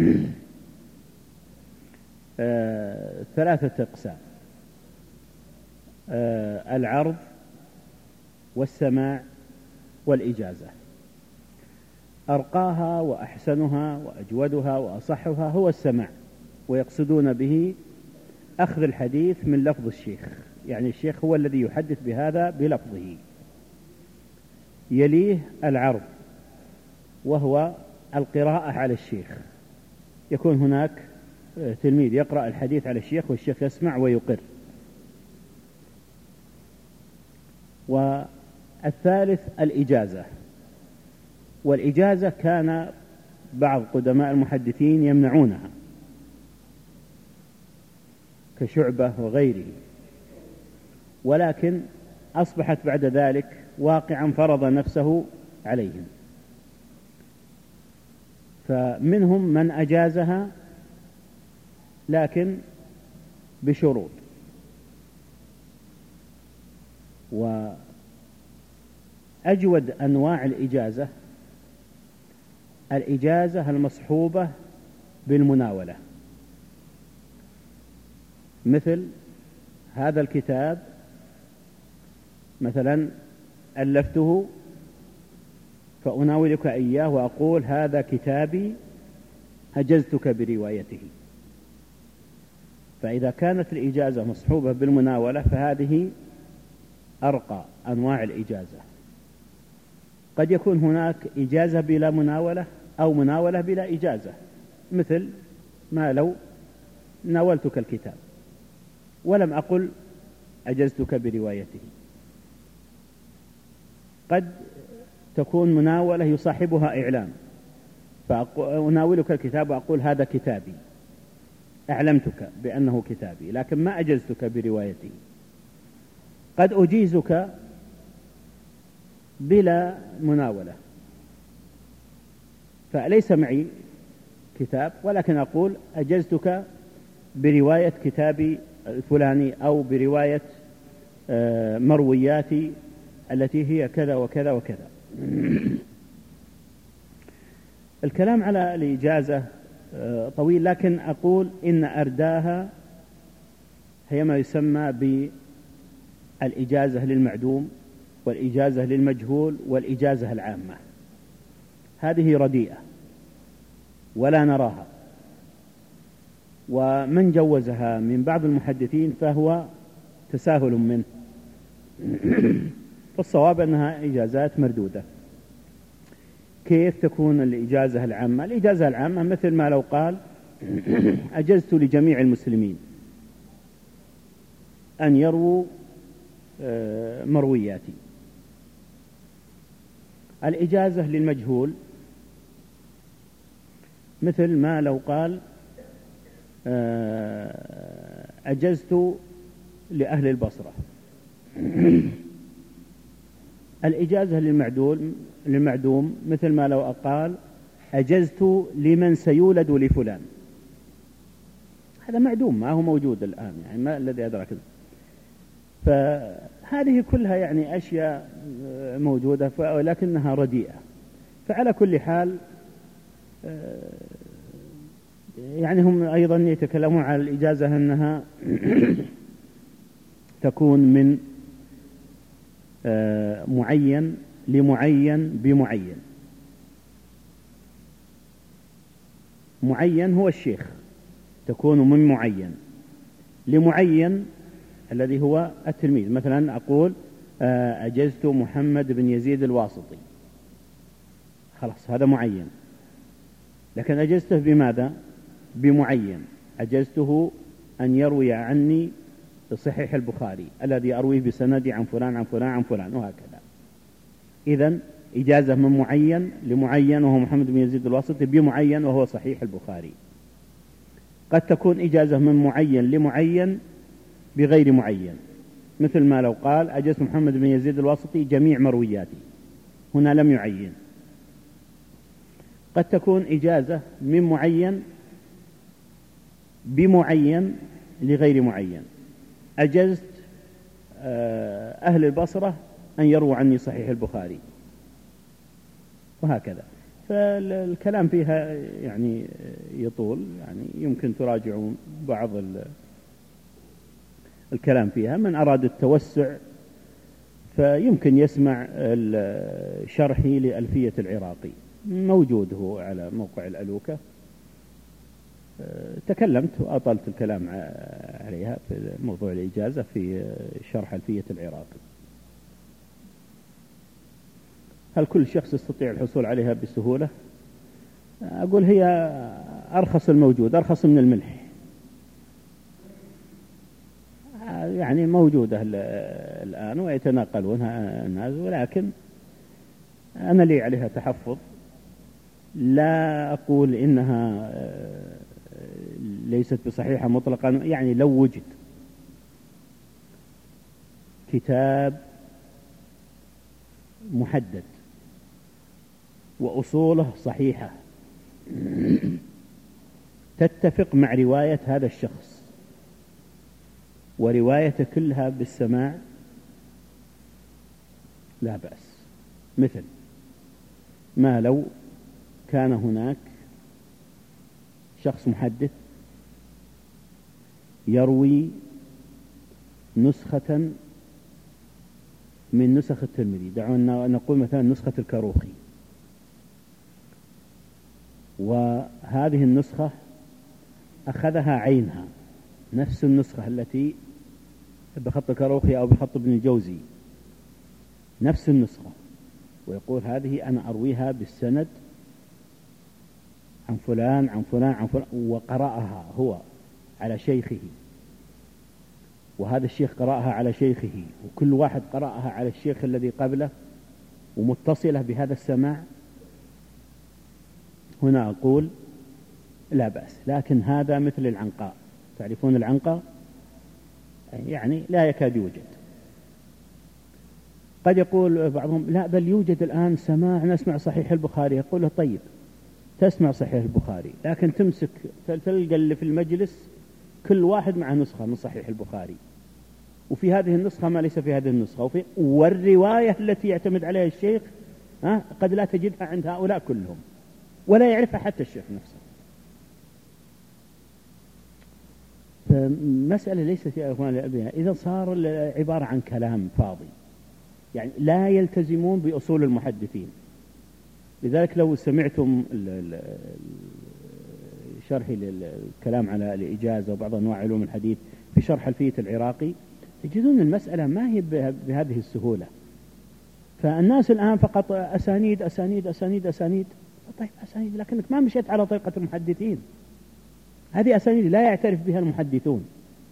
آه ثلاثة أقسام: آه العرض والسماع والإجازة. أرقاها وأحسنها وأجودها وأصحها هو السماع، ويقصدون به أخذ الحديث من لفظ الشيخ، يعني الشيخ هو الذي يحدث بهذا بلفظه. يليه العرض وهو القراءة على الشيخ، يكون هناك تلميذ يقرأ الحديث على الشيخ والشيخ يسمع ويقر. والثالث الإجازة، والإجازة كان بعض قدماء المحدثين يمنعونها كشعبة وغيره، ولكن أصبحت بعد ذلك واقعا فرض نفسه عليهم، فمنهم من أجازها لكن بشروط. وأجود أنواع الإجازة الإجازة المصحوبة بالمناولة، مثل هذا الكتاب مثلا ألفته فأناولك إياه وأقول هذا كتابي أجزتك بروايته. فإذا كانت الإجازة مصحوبة بالمناولة فهذه أرقى أنواع الإجازة. قد يكون هناك إجازة بلا مناولة أو مناولة بلا إجازة، مثل ما لو ناولتك الكتاب ولم أقل أجزتك بروايته. قد تكون مناولة يصاحبها إعلام، فأناولك الكتاب وأقول هذا كتابي، أعلمتك بأنه كتابي لكن ما أجزتك بروايته. قد أجيزك بلا مناولة، فليس معي كتاب ولكن أقول أجزتك برواية كتابي الفلاني أو برواية مروياتي التي هي كذا وكذا وكذا. الكلام على الإجازة طويل، لكن أقول إن أرداها هي ما يسمى بالإجازة للمعدوم والإجازة للمجهول والإجازة العامة. هذه رديئة ولا نراها، ومن جوزها من بعض المحدثين فهو تساهل منه. فالصواب أنها إجازات مردودة. كيف تكون الإجازة العامة؟ الإجازة العامة مثل ما لو قال أجزت لجميع المسلمين أن يروا مروياتي. الإجازة للمجهول مثل ما لو قال أجزت لأهل البصرة. الإجازة للمعدوم للمعدوم مثل ما لو قال أجزت لمن سيولد لفلان. هذا معدوم ما هو موجود الآن، يعني ما الذي أدرك. فهذه كلها يعني أشياء موجودة ولكنها رديئة. فعلى كل حال يعني هم أيضا يتكلمون على الإجازة أنها تكون من معين لمعين بمعين. معين هو الشيخ، تكون من معين لمعين الذي هو التلميذ. مثلا أقول أجزت محمد بن يزيد الواسطي، خلاص هذا معين. لكن أجزته بماذا؟ بمعين، أجزته أن يروي عني صحيح البخاري الذي أرويه بسندي عن فلان عن فلان عن فلان وهكذا. إذن إجازة من معين لمعين وهو محمد بن يزيد الواسطي بمعين وهو صحيح البخاري. قد تكون إجازة من معين لمعين بغير معين، مثل ما لو قال أجزت محمد بن يزيد الواسطي جميع مروياتي، هنا لم يعين. قد تكون إجازة من معين بمعين لغير معين، أجزت أهل البصرة أن يروا عني صحيح البخاري وهكذا. فالكلام فيها يعني يطول، يعني يمكن تراجعون بعض الكلام فيها. من أراد التوسع فيمكن يسمع شرحي لألفية العراقي، موجود هو على موقع الألوكة. تكلمت وأطلت الكلام عليها في موضوع الإجازة في شرح ألفية العراقي. هل كل شخص يستطيع الحصول عليها بسهولة؟ أقول هي أرخص الموجود، أرخص من الملح، يعني موجودة الآن ويتناقلونها الناس، ولكن أنا لي عليها تحفظ. لا أقول إنها ليست بصحيحة مطلقا، يعني لو وجد كتاب محدد وأصوله صحيحة تتفق مع رواية هذا الشخص وروايته كلها بالسماع لا بأس. مثل ما لو كان هناك شخص محدث يروي نسخة من نسخ الترمذي، دعونا نقول مثلا نسخة الكروخي، وهذه النسخة أخذها عينها، نفس النسخة التي بخط الكروخي أو بخط ابن الجوزي، نفس النسخة، ويقول هذه أنا أرويها بالسند عن فلان عن فلان عن فلان، وقرأها هو على شيخه، وهذا الشيخ قرأها على شيخه، وكل واحد قرأها على الشيخ الذي قبله، ومتصلة بهذا السماع. هنا أقول لا بأس، لكن هذا مثل العنقاء، تعرفون العنقاء؟ يعني لا يكاد يوجد. قد يقول بعضهم لا بل يوجد الآن سماع نسمع صحيح البخاري، يقول له طيب تسمع صحيح البخاري، لكن تمسك تلقى اللي في المجلس كل واحد مع نسخة من صحيح البخاري، وفي هذه النسخة ما ليس في هذه النسخة، وفي والرواية التي يعتمد عليها الشيخ ها قد لا تجدها عند هؤلاء كلهم، ولا يعرفها حتى الشيخ نفسه. فمسألة ليست يا إخوان الأبناء إذا صار عبارة عن كلام فاضي، يعني لا يلتزمون بأصول المحدثين. لذلك لو سمعتم شرحي للكلام على الإجازة وبعض أنواع علوم الحديث في شرح ألفية العراقي، تجدون المسألة ما هي بهذه السهولة. فالناس الآن فقط أسانيد أسانيد أسانيد أسانيد، طيب أسانيد لكنك ما مشيت على طريقة المحدثين، هذه أسانيد لا يعترف بها المحدثون.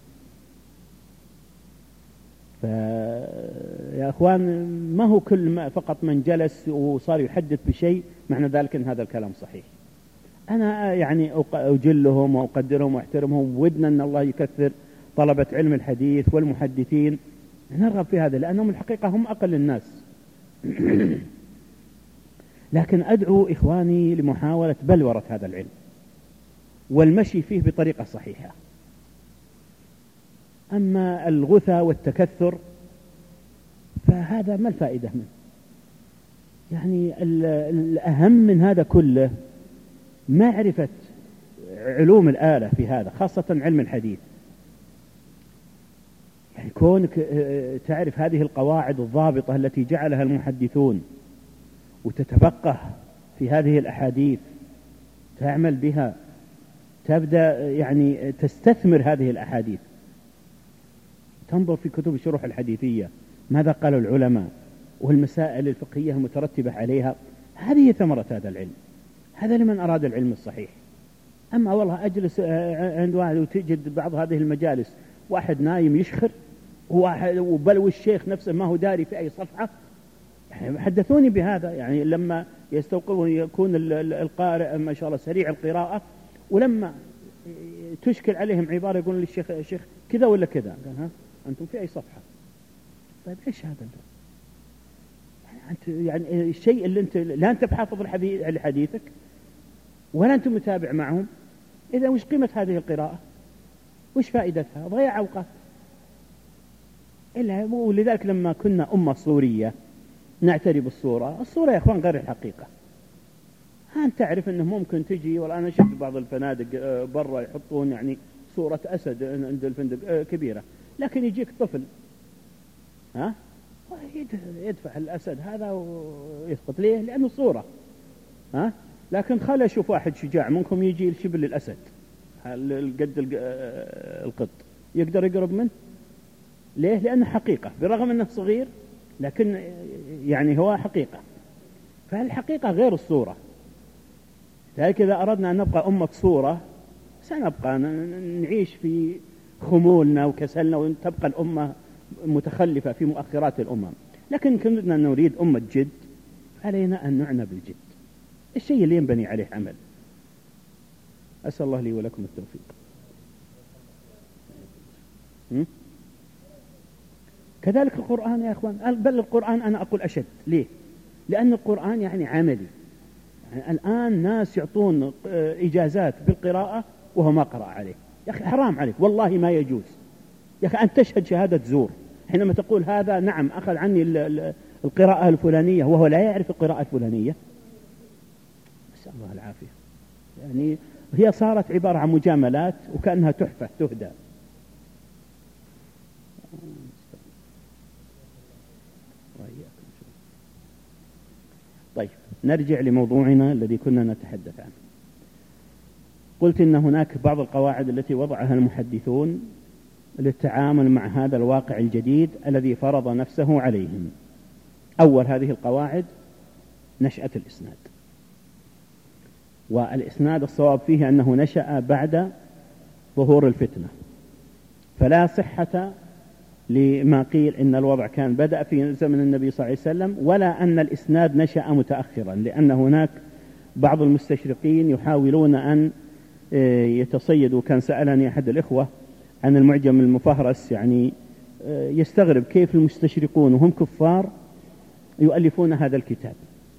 فيا أخوان ما هو كل ما فقط من جلس وصار يحدث بشيء معنى ذلك أن هذا الكلام صحيح. أنا يعني أجلهم وأقدرهم وأحترمهم، ودنا أن الله يكثر طلبة علم الحديث والمحدثين، نرغب في هذا لأنهم الحقيقة هم أقل الناس. لكن أدعو إخواني لمحاولة بلورة هذا العلم والمشي فيه بطريقة صحيحة. أما الغثى والتكثر فهذا ما الفائدة منه. يعني الأهم من هذا كله معرفة علوم الآلة في هذا، خاصة علم الحديث. يعني كونك تعرف هذه القواعد الضابطة التي جعلها المحدثون، وتتفقه في هذه الأحاديث، تعمل بها، تبدأ يعني تستثمر هذه الأحاديث، تنظر في كتب الشروح الحديثية ماذا قال العلماء والمسائل الفقهية المترتبة عليها. هذه ثمرة هذا العلم، هذا لمن أراد العلم الصحيح. أما والله أجلس عند واحد وتجد بعض هذه المجالس واحد نايم يشخر، وواحد وبل والشيخ نفسه ما هو داري في أي صفحة. يعني حدثوني بهذا، يعني لما يستوقفون يكون القارئ ما شاء الله سريع القراءة، ولما تشكل عليهم عبارة يقول للشيخ الشيخ كذا ولا كذا، قال ها أنتم في أي صفحة؟ طيب إيش هذا؟ يعني أنت يعني الشيء اللي أنت لا أنت بحافظ لحديثك ولا أنت متابع معهم، إذا وش قيمة هذه القراءة؟ وش فائدتها؟ ضيع أوقات. إلا ولذلك لما كنا أمة صورية نعتري بالصورة، الصورة يا أخوان غير الحقيقة. أنت تعرف أنه ممكن تجي، والله أنا شفت بعض الفنادق برا يحطون يعني صورة أسد عند الفندق كبيرة، لكن يجيك طفل ها يدفع الأسد هذا ويسقط ليه لأنه صورة ها، لكن خلي أشوف واحد شجاع منكم يجي الشبل الأسد القد القط يقدر يقرب منه ليه؟ لأنه حقيقة، برغم أنه صغير لكن يعني هو حقيقة. فالحقيقة غير الصورة. لذلك إذا أردنا أن نبقى أمة صورة سنبقى نعيش في خمولنا وكسلنا، وتبقى الأمة متخلفة في مؤخرات الأمم. لكن كنا نريد أمة جد، علينا أن نعنى بالجد، الشيء اللي ينبني عليه عمل. أسأل الله لي ولكم التوفيق. م? كذلك القرآن يا أخوان، بل القرآن أنا أقول أشد. ليه؟ لأن القرآن يعني عملي. يعني الآن ناس يعطون إجازات بالقراءة وهو ما قرأ عليه. يا أخي حرام عليك، والله ما يجوز. يا أخي أن تشهد شهادة زور حينما تقول هذا نعم أخذ عني القراءة الفلانية وهو لا يعرف القراءة الفلانية. نسأل الله العافية. يعني هي صارت عبارة عن مجاملات وكأنها تحفة تهدى. طيب نرجع لموضوعنا الذي كنا نتحدث عنه. قلت إن هناك بعض القواعد التي وضعها المحدثون للتعامل مع هذا الواقع الجديد الذي فرض نفسه عليهم. أول هذه القواعد نشأة الإسناد، والإسناد الصواب فيه أنه نشأ بعد ظهور الفتنة، فلا صحة لما قيل إن الوضع كان بدأ في زمن النبي صلى الله عليه وسلم، ولا أن الإسناد نشأ متأخرا، لأن هناك بعض المستشرقين يحاولون أن يتصيدوا. كان سألني أحد الإخوة عن المعجم المفهرس، يعني يستغرب كيف المستشرقون وهم كفار يؤلفون هذا الكتاب،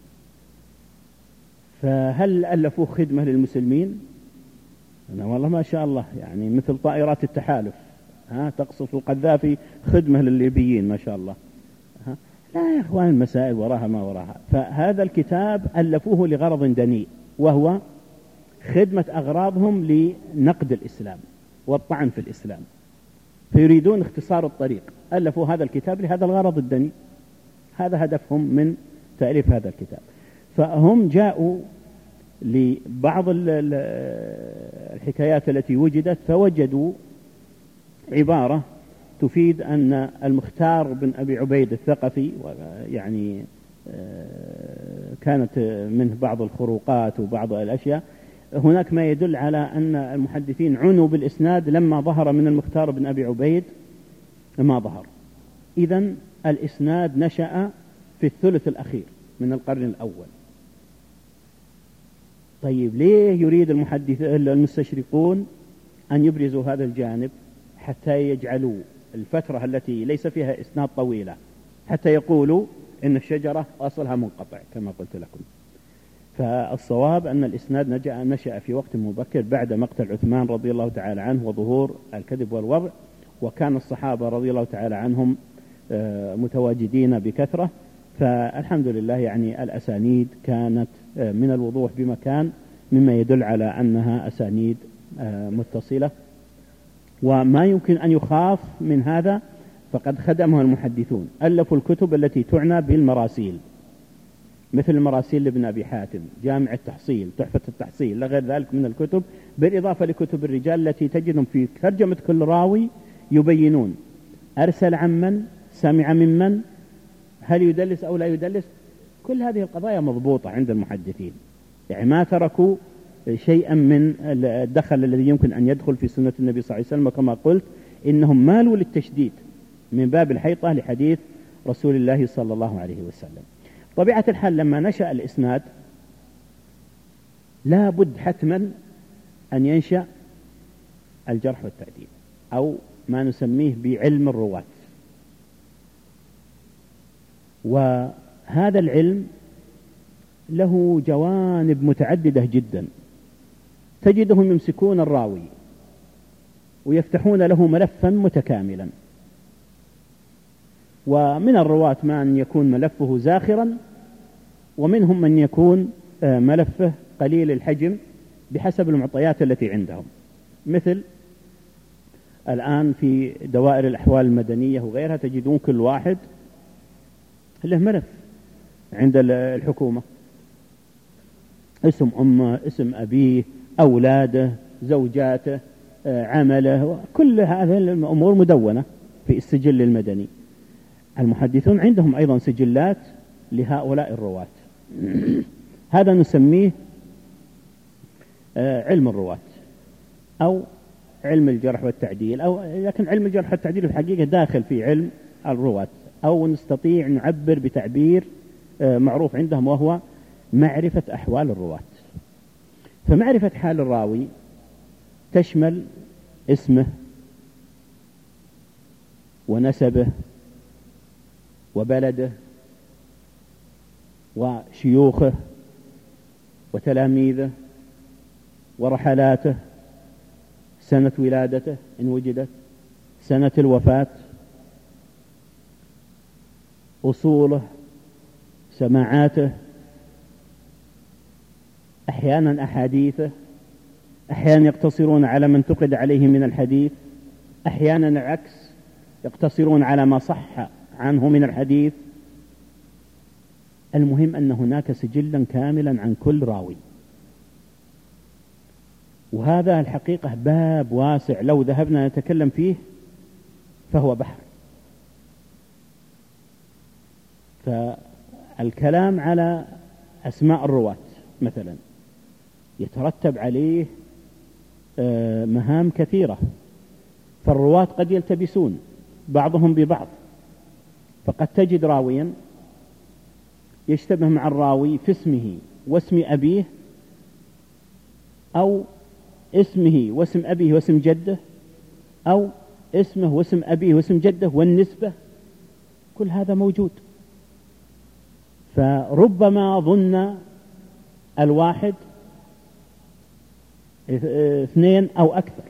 فهل ألفوه خدمة للمسلمين؟ أنا والله ما شاء الله، يعني مثل طائرات التحالف، ها تقصف القذافي خدمة للليبيين ما شاء الله. ها لا يا إخوان، المسائل وراها ما وراها. فهذا الكتاب ألفوه لغرض دنيء، وهو خدمة أغراضهم لنقد الإسلام والطعن في الإسلام، فيريدون اختصار الطريق، ألفوا هذا الكتاب لهذا الغرض الدنيء. هذا هدفهم من تأليف هذا الكتاب. فهم جاءوا لبعض الحكايات التي وجدت، فوجدوا عبارة تفيد أن المختار بن أبي عبيد الثقفي، يعني كانت منه بعض الخروقات وبعض الأشياء، هناك ما يدل على أن المحدثين عنوا بالإسناد لما ظهر من المختار بن أبي عبيد ما ظهر. إذن الإسناد نشأ في الثلث الأخير من القرن الأول. طيب ليه يريد المحدث المستشرقون أن يبرزوا هذا الجانب حتى يجعلوا الفترة التي ليس فيها إسناد طويلة، حتى يقولوا إن الشجرة أصلها منقطع كما قلت لكم؟ فالصواب أن الإسناد نشأ في وقت مبكر بعد مقتل عثمان رضي الله تعالى عنه وظهور الكذب والوضع، وكان الصحابة رضي الله تعالى عنهم متواجدين بكثرة، فالحمد لله يعني الأسانيد كانت من الوضوح بمكان، مما يدل على أنها أسانيد متصلة. وما يمكن أن يخاف من هذا فقد خدمها المحدثون، ألفوا الكتب التي تعنى بالمراسيل، مثل المراسيل لابن أبي حاتم، جامع التحصيل، تحفة التحصيل، لغير ذلك من الكتب، بالإضافة لكتب الرجال التي تجدهم في ترجمة كل راوي يبينون أرسل عمن، سمع ممن، هل يدلس أو لا يدلس. كل هذه القضايا مضبوطة عند المحدثين، يعني ما تركوا شيئا من الدخل الذي يمكن أن يدخل في سنة النبي صلى الله عليه وسلم. وكما قلت إنهم مالوا للتشديد من باب الحيطة لحديث رسول الله صلى الله عليه وسلم. طبيعة الحال لما نشأ الإسناد لا بد حتما أن ينشأ الجرح والتعديل، أو ما نسميه بعلم الرواة. وهذا العلم له جوانب متعددة جدا، تجدهم يمسكون الراوي ويفتحون له ملفا متكاملا، ومن الرواة من يكون ملفه زاخرا، ومنهم من يكون ملفه قليل الحجم بحسب المعطيات التي عندهم. مثل الآن في دوائر الأحوال المدنية وغيرها تجدون كل واحد له ملف عند الحكومة، اسم أمه، اسم أبيه، أولاده، زوجاته، عمله، كل هذه الأمور مدونة في السجل المدني. المحدثون عندهم أيضا سجلات لهؤلاء الرواة، هذا نسميه علم الرواة أو علم الجرح والتعديل، أو لكن علم الجرح والتعديل الحقيقة داخل في علم الرواة، أو نستطيع نعبر بتعبير معروف عندهم وهو معرفة أحوال الرواة. فمعرفة حال الراوي تشمل اسمه ونسبه وبلده وشيوخه وتلاميذه ورحلاته، سنة ولادته إن وجدت، سنة الوفاة، أصوله، سماعاته، أحيانا أحاديثه، أحيانا يقتصرون على من انتقد عليه من الحديث، أحيانا العكس يقتصرون على ما صح عنه من الحديث. المهم أن هناك سجلا كاملا عن كل راوي، وهذا الحقيقة باب واسع لو ذهبنا نتكلم فيه فهو بحر. فالكلام على أسماء الرواة مثلا يترتب عليه مهام كثيرة، فالرواة قد يلتبسون بعضهم ببعض، فقد تجد راويا يشتبه مع الراوي في اسمه واسم أبيه، أو اسمه واسم أبيه واسم جده، أو اسمه واسم أبيه واسم جده والنسبة، كل هذا موجود. فربما ظن الواحد اثنين أو أكثر،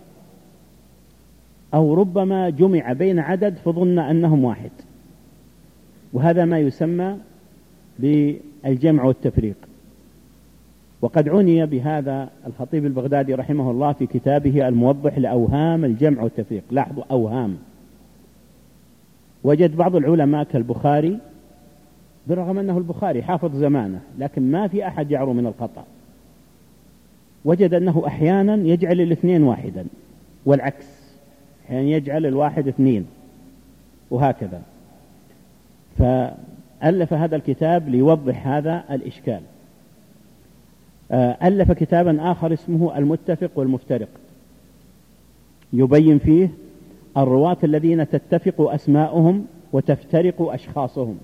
أو ربما جمع بين عدد فظن أنهم واحد، وهذا ما يسمى بالجمع والتفريق. وقد عني بهذا الخطيب البغدادي رحمه الله في كتابه الموضح لأوهام الجمع والتفريق. لاحظوا أوهام. وجد بعض العلماء كالبخاري، بالرغم أنه البخاري حافظ زمانه لكن ما في أحد يعرو من الخطأ، وجد أنه أحيانا يجعل الاثنين واحدا، والعكس أحيانا يجعل الواحد اثنين، وهكذا. فألف هذا الكتاب ليوضح هذا الإشكال. ألف كتابا آخر اسمه المتفق والمفترق، يبين فيه الرواة الذين تتفق أسماؤهم وتفترق أشخاصهم،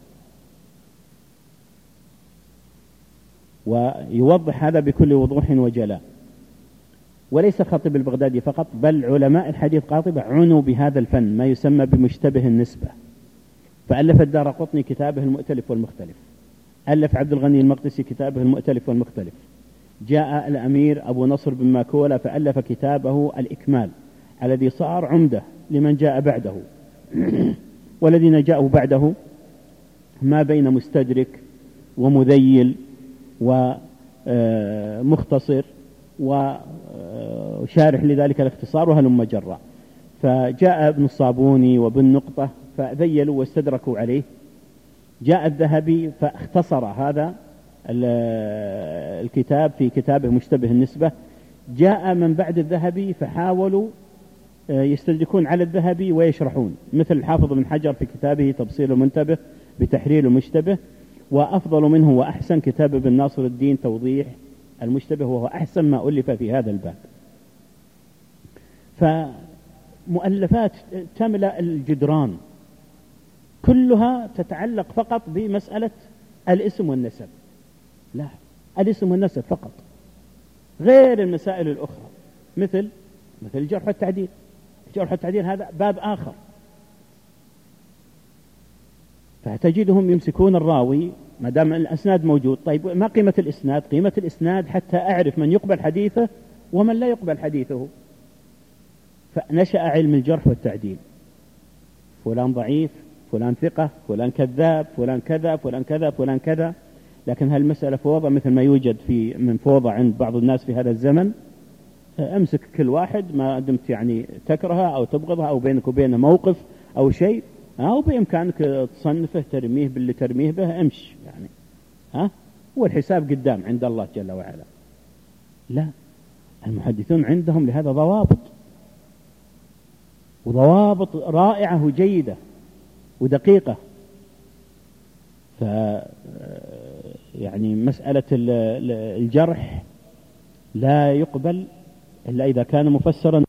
ويوضح هذا بكل وضوح وجلاء. وليس خطيب البغدادي فقط، بل علماء الحديث قاطبة عنوا بهذا الفن ما يسمى بمشتبه النسبة. فألف الدارقطني كتابه المؤتلف والمختلف، ألف عبد الغني المقدسي كتابه المؤتلف والمختلف، جاء الأمير أبو نصر بن ماكولة فألف كتابه الإكمال الذي صار عمدة لمن جاء بعده. والذين جاءوا بعده ما بين مستدرك ومذيل ومختصر وشارح لذلك الاختصار وهلم جرا. فجاء ابن الصابوني وابن نقطة فذيلوا واستدركوا عليه. جاء الذهبي فاختصر هذا الكتاب في كتابه مشتبه النسبة. جاء من بعد الذهبي فحاولوا يستدركون على الذهبي ويشرحون، مثل الحافظ بن حجر في كتابه تبصير المنتبه بتحرير المشتبه، وأفضل منه وأحسن كتاب ابن ناصر الدين توضيح المشتبه، وهو أحسن ما ألف في هذا الباب. فمؤلفات تملأ الجدران كلها تتعلق فقط بمسألة الاسم والنسب، لا، الاسم والنسب فقط، غير المسائل الأخرى مثل مثل الجرح والتعديل. الجرح والتعديل هذا باب آخر. فتجدهم يمسكون الراوي ما دام الإسناد موجود. طيب ما قيمة الإسناد؟ قيمة الإسناد حتى أعرف من يقبل حديثه ومن لا يقبل حديثه. فنشأ علم الجرح والتعديل، فلان ضعيف، فلان ثقة، فلان كذاب، فلان كذا، فلان كذا، فلان كذا. لكن هالمسألة فوضى مثل ما يوجد في من فوضى عند بعض الناس في هذا الزمن. امسك كل واحد ما دمت يعني تكرهه أو تبغضها أو بينك وبينه موقف أو شيء، أو بإمكانك تصنفه ترميه باللي ترميه به، امش يعني ها هو الحساب قدام عند الله جل وعلا. لا، المحدثون عندهم لهذا ضوابط، وضوابط رائعة وجيدة ودقيقة. ف يعني مسألة الجرح لا يقبل إلا إذا كان مفسرا